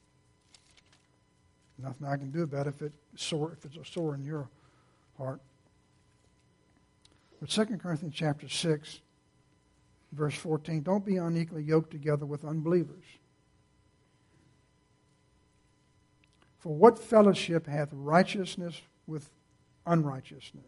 [SPEAKER 1] nothing I can do about it if it's a sore in your heart. But 2 Corinthians chapter 6, verse 14, don't be unequally yoked together with unbelievers. For what fellowship hath righteousness with unrighteousness?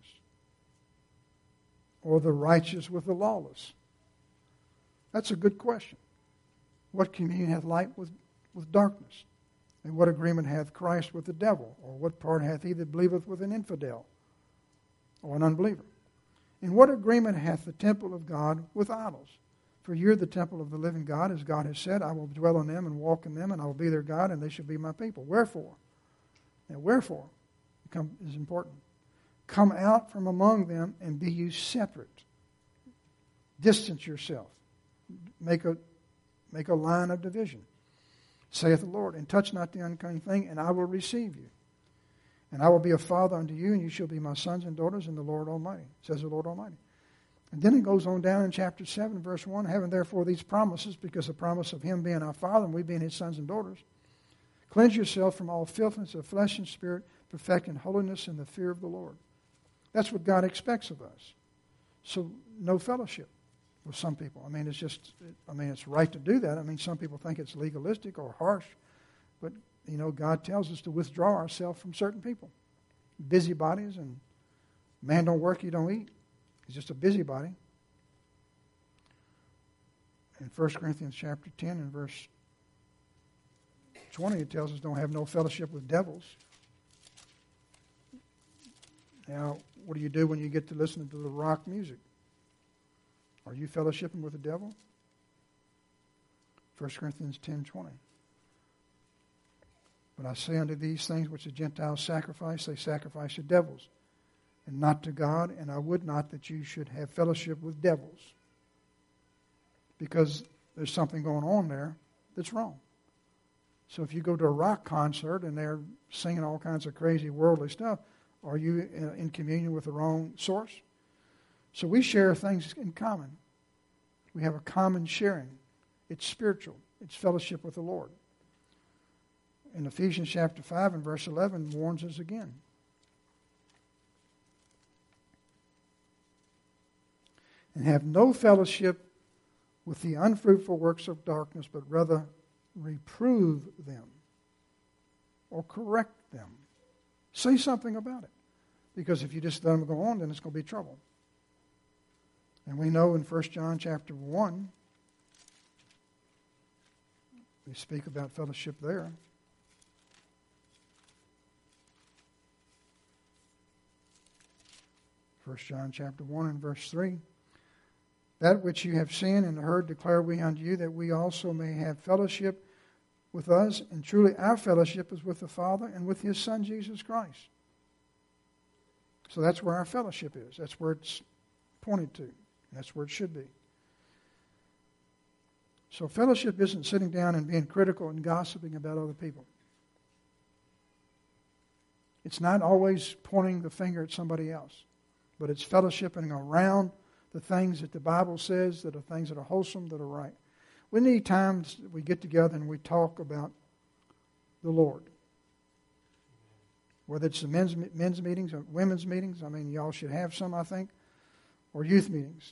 [SPEAKER 1] Or the righteous with the lawless? That's a good question. What communion hath light with darkness? And what agreement hath Christ with the devil? Or what part hath he that believeth with an infidel? Or an unbeliever? And what agreement hath the temple of God with idols? For you're the temple of the living God, as God has said, I will dwell in them and walk in them, and I will be their God, and they shall be my people. Wherefore? Now, wherefore is important. Come out from among them and be you separate. Distance yourself. Make a line of division. Saith the Lord, and touch not the unclean thing, and I will receive you. And I will be a father unto you, and you shall be my sons and daughters in the Lord Almighty, says the Lord Almighty. And then it goes on down in chapter 7, verse 1, having therefore these promises, because the promise of Him being our Father, and we being His sons and daughters, cleanse yourself from all filthiness of flesh and spirit, perfecting holiness in the fear of the Lord. That's what God expects of us. So no fellowship with some people. I mean, it's right to do that. I mean, some people think it's legalistic or harsh, but God tells us to withdraw ourselves from certain people. Busybodies, and man don't work, you don't eat. He's just a busybody. In 1 Corinthians chapter 10 and verse 20, it tells us don't have no fellowship with devils. Now, what do you do when you get to listening to the rock music? Are you fellowshipping with the devil? 1 Corinthians 10:20. But I say unto these things which the Gentiles sacrifice, they sacrifice to devils, and not to God, and I would not that you should have fellowship with devils. Because there's something going on there that's wrong. So if you go to a rock concert and they're singing all kinds of crazy worldly stuff, are you in communion with the wrong source? So we share things in common. We have a common sharing. It's spiritual. It's fellowship with the Lord. In Ephesians chapter 5 and verse 11 warns us again. And have no fellowship with the unfruitful works of darkness, but rather reprove them or correct them. Say something about it. Because if you just let them go on, then it's going to be trouble. And we know in 1 John chapter 1, we speak about fellowship there. First John chapter 1 and verse 3. That which you have seen and heard declare we unto you, that we also may have fellowship with us. And truly our fellowship is with the Father and with His Son Jesus Christ. So that's where our fellowship is. That's where it's pointed to. That's where it should be. So fellowship isn't sitting down and being critical and gossiping about other people. It's not always pointing the finger at somebody else. But it's fellowshipping around the things that the Bible says, that are things that are wholesome, that are right. We need times that we get together and we talk about the Lord. Whether it's the men's meetings or women's meetings, I mean, y'all should have some, I think, or youth meetings.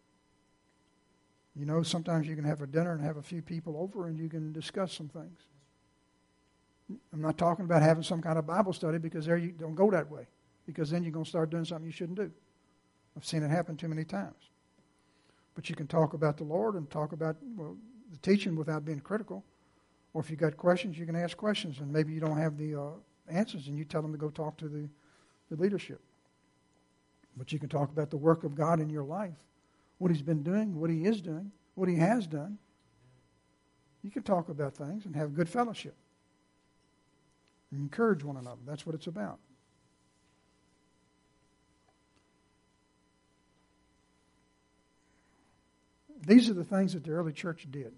[SPEAKER 1] You know, sometimes you can have a dinner and have a few people over and you can discuss some things. I'm not talking about having some kind of Bible study, because there you don't go that way. Because then you're going to start doing something you shouldn't do. I've seen it happen too many times. But you can talk about the Lord and talk about the teaching without being critical. Or if you've got questions, you can ask questions. And maybe you don't have the answers, and you tell them to go talk to the leadership. But you can talk about the work of God in your life, what He's been doing, what He is doing, what He has done. You can talk about things and have good fellowship. And encourage one another. That's what it's about. These are the things that the early church did.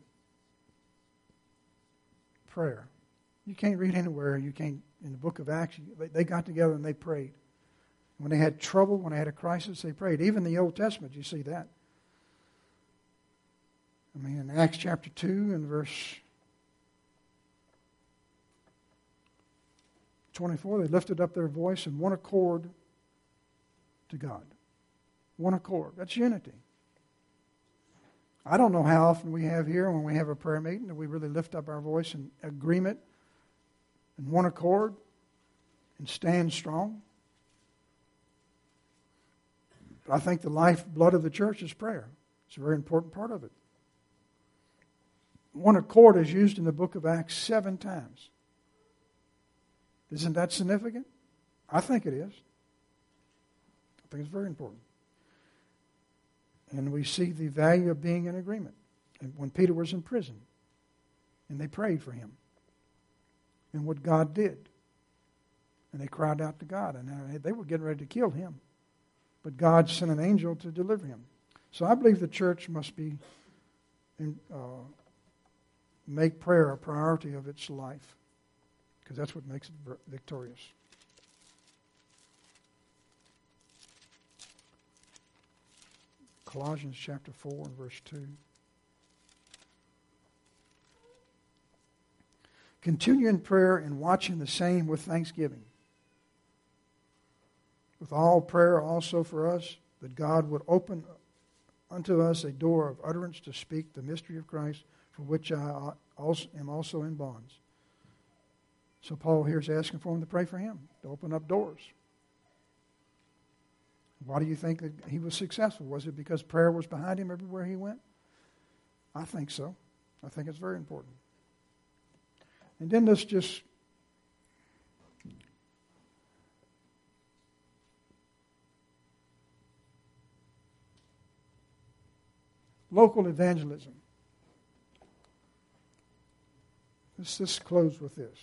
[SPEAKER 1] Prayer. You can't read anywhere. You can't, in the book of Acts, they got together and they prayed. When they had trouble, when they had a crisis, they prayed. Even in the Old Testament, you see that. I mean, in Acts chapter 2 and verse 24, they lifted up their voice in one accord to God. One accord. That's unity. I don't know how often we have here when we have a prayer meeting that we really lift up our voice in agreement in one accord and stand strong. But I think the lifeblood of the church is prayer. It's a very important part of it. One accord is used in the book of Acts 7 times. Isn't that significant? I think it is. I think it's very important. And we see the value of being in agreement. And when Peter was in prison, and they prayed for him, and what God did, and they cried out to God, and they were getting ready to kill him, but God sent an angel to deliver him. So I believe the church must be make prayer a priority of its life, because that's what makes it victorious. Colossians chapter 4 and verse 2. Continue in prayer and watching the same with thanksgiving. With all prayer also for us, that God would open unto us a door of utterance to speak the mystery of Christ, for which I am also in bonds. So Paul here is asking for him to pray for him, to open up doors. Why do you think that he was successful? Was it because prayer was behind him everywhere he went? I think so. I think it's very important. And then let's just local evangelism. Let's just close with this.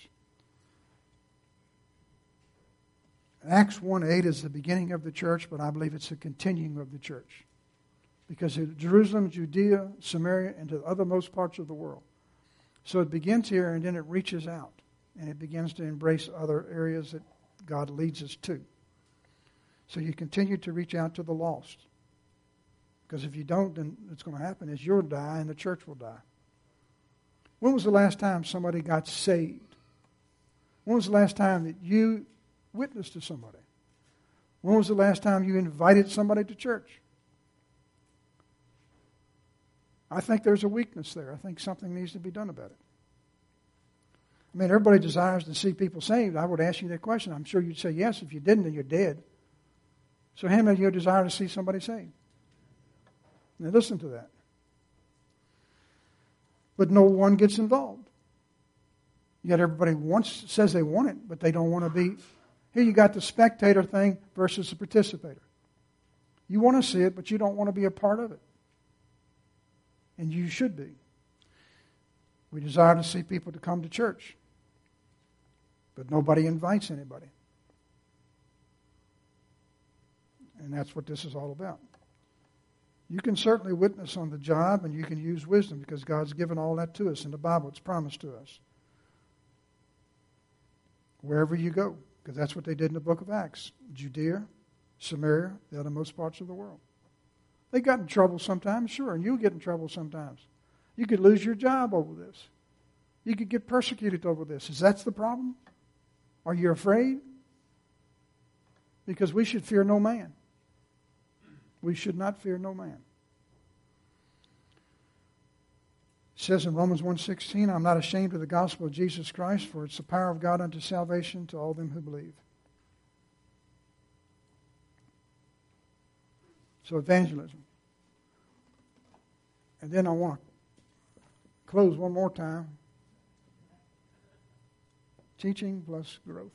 [SPEAKER 1] Acts 1:8 is the beginning of the church, but I believe it's the continuing of the church. Because in Jerusalem, Judea, Samaria, and to the othermost parts of the world. So it begins here and then it reaches out. And it begins to embrace other areas that God leads us to. So you continue to reach out to the lost. Because if you don't, then what's going to happen is you'll die and the church will die. When was the last time somebody got saved? When was the last time that you witnessed to somebody? When was the last time you invited somebody to church? I think there's a weakness there. I think something needs to be done about it. I mean, everybody desires to see people saved. I would ask you that question. I'm sure you'd say yes. If you didn't, then you're dead. So how many of you desire to see somebody saved? Now listen to that. But no one gets involved. Yet everybody says they want it, but they don't want to be. Here you got the spectator thing versus the participator. You want to see it, but you don't want to be a part of it. And you should be. We desire to see people to come to church, but nobody invites anybody. And that's what this is all about. You can certainly witness on the job, and you can use wisdom because God's given all that to us in the Bible. It's promised to us. Wherever you go, because that's what they did in the book of Acts. Judea, Samaria, the uttermost parts of the world. They got in trouble sometimes, sure, and you'll get in trouble sometimes. You could lose your job over this. You could get persecuted over this. Is that the problem? Are you afraid? Because we should fear no man. We should not fear no man. It says in Romans 1:16, I'm not ashamed of the gospel of Jesus Christ, for it's the power of God unto salvation to all them who believe. So evangelism. And then I want to close one more time. Teaching plus growth.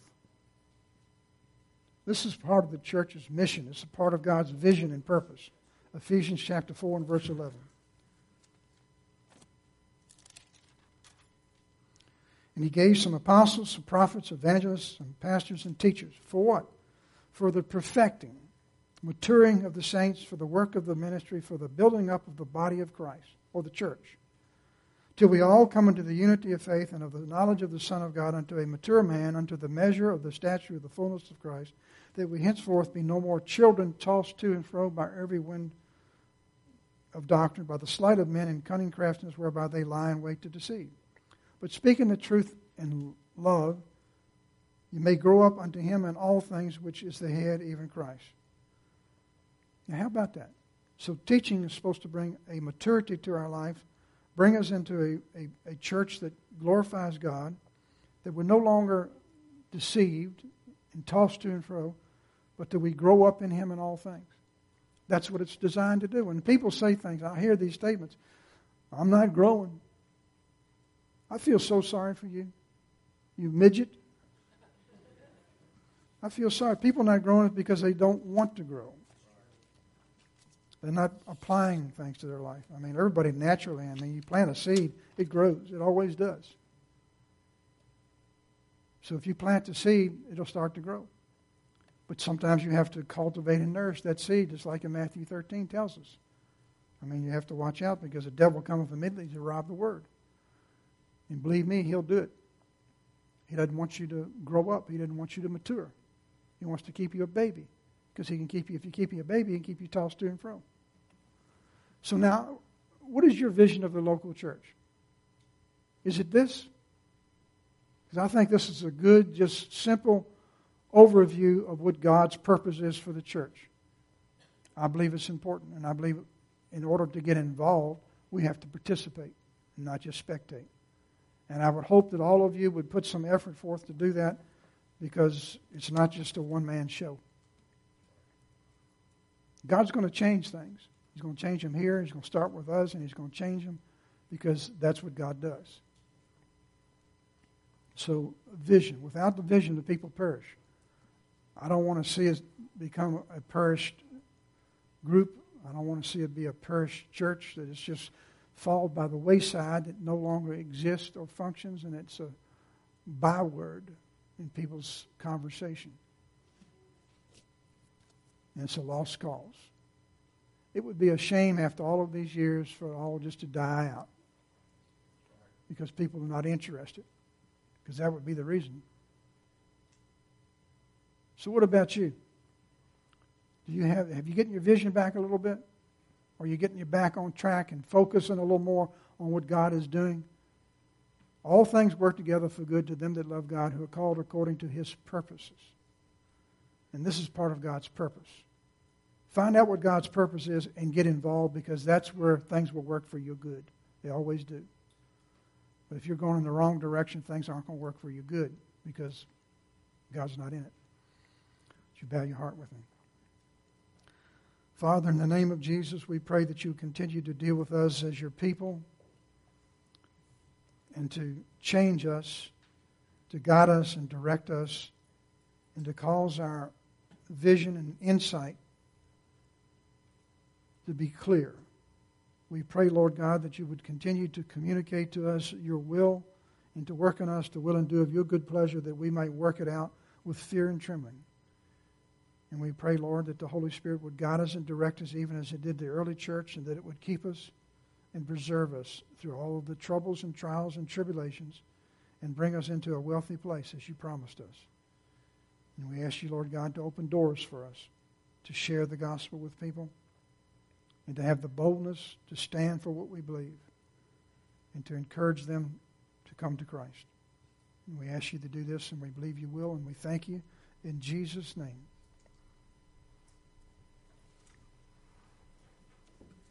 [SPEAKER 1] This is part of the church's mission. It's a part of God's vision and purpose. Ephesians chapter 4 and verse 11. And he gave some apostles, some prophets, evangelists, and pastors and teachers. For what? For the perfecting, maturing of the saints, for the work of the ministry, for the building up of the body of Christ, or the church, till we all come into the unity of faith and of the knowledge of the Son of God, unto a mature man, unto the measure of the stature of the fullness of Christ, that we henceforth be no more children tossed to and fro by every wind of doctrine, by the sleight of men and cunning craftiness whereby they lie in wait to deceive. But speaking the truth in love, you may grow up unto him in all things, which is the head, even Christ. Now, how about that? So teaching is supposed to bring a maturity to our life, bring us into a church that glorifies God, that we're no longer deceived and tossed to and fro, but that we grow up in him in all things. That's what it's designed to do. When people say things, I hear these statements, I'm not growing. I feel so sorry for you, you midget. I feel sorry. People not growing because they don't want to grow. They're not applying things to their life. I mean, everybody naturally, you plant a seed, it grows. It always does. So if you plant the seed, it'll start to grow. But sometimes you have to cultivate and nourish that seed, just like in Matthew 13 tells us. I mean, you have to watch out because the devil cometh immediately to rob the word. And believe me, he'll do it. He doesn't want you to grow up. He doesn't want you to mature. He wants to keep you a baby. Because he can keep you, if you keep you a baby, he can keep you tossed to and fro. So now, what is your vision of the local church? Is it this? Because I think this is a good, just simple overview of what God's purpose is for the church. I believe it's important, and I believe in order to get involved, we have to participate and not just spectate. And I would hope that all of you would put some effort forth to do that, because it's not just a one-man show. God's going to change things. He's going to change them here. He's going to start with us, and he's going to change them because that's what God does. So, vision. Without the vision, the people perish. I don't want to see us become a perished group. I don't want to see it be a perished church that is just fall by the wayside, that no longer exists or functions, and it's a byword in people's conversation. And it's a lost cause. It would be a shame after all of these years for it all just to die out because people are not interested, because that would be the reason. So what about you? Have you gotten your vision back a little bit? Are you getting you back on track and focusing a little more on what God is doing? All things work together for good to them that love God, who are called according to His purposes. And this is part of God's purpose. Find out what God's purpose is and get involved, because that's where things will work for your good. They always do. But if you're going in the wrong direction, things aren't going to work for you good, because God's not in it. Would you bow your heart with me? Father, in the name of Jesus, we pray that you continue to deal with us as your people and to change us, to guide us and direct us, and to cause our vision and insight to be clear. We pray, Lord God, that you would continue to communicate to us your will and to work in us the will and do of your good pleasure, that we might work it out with fear and trembling. And we pray, Lord, that the Holy Spirit would guide us and direct us even as it did the early church, and that it would keep us and preserve us through all of the troubles and trials and tribulations, and bring us into a wealthy place as you promised us. And we ask you, Lord God, to open doors for us to share the gospel with people and to have the boldness to stand for what we believe and to encourage them to come to Christ. And we ask you to do this, and we believe you will, and we thank you in Jesus' name.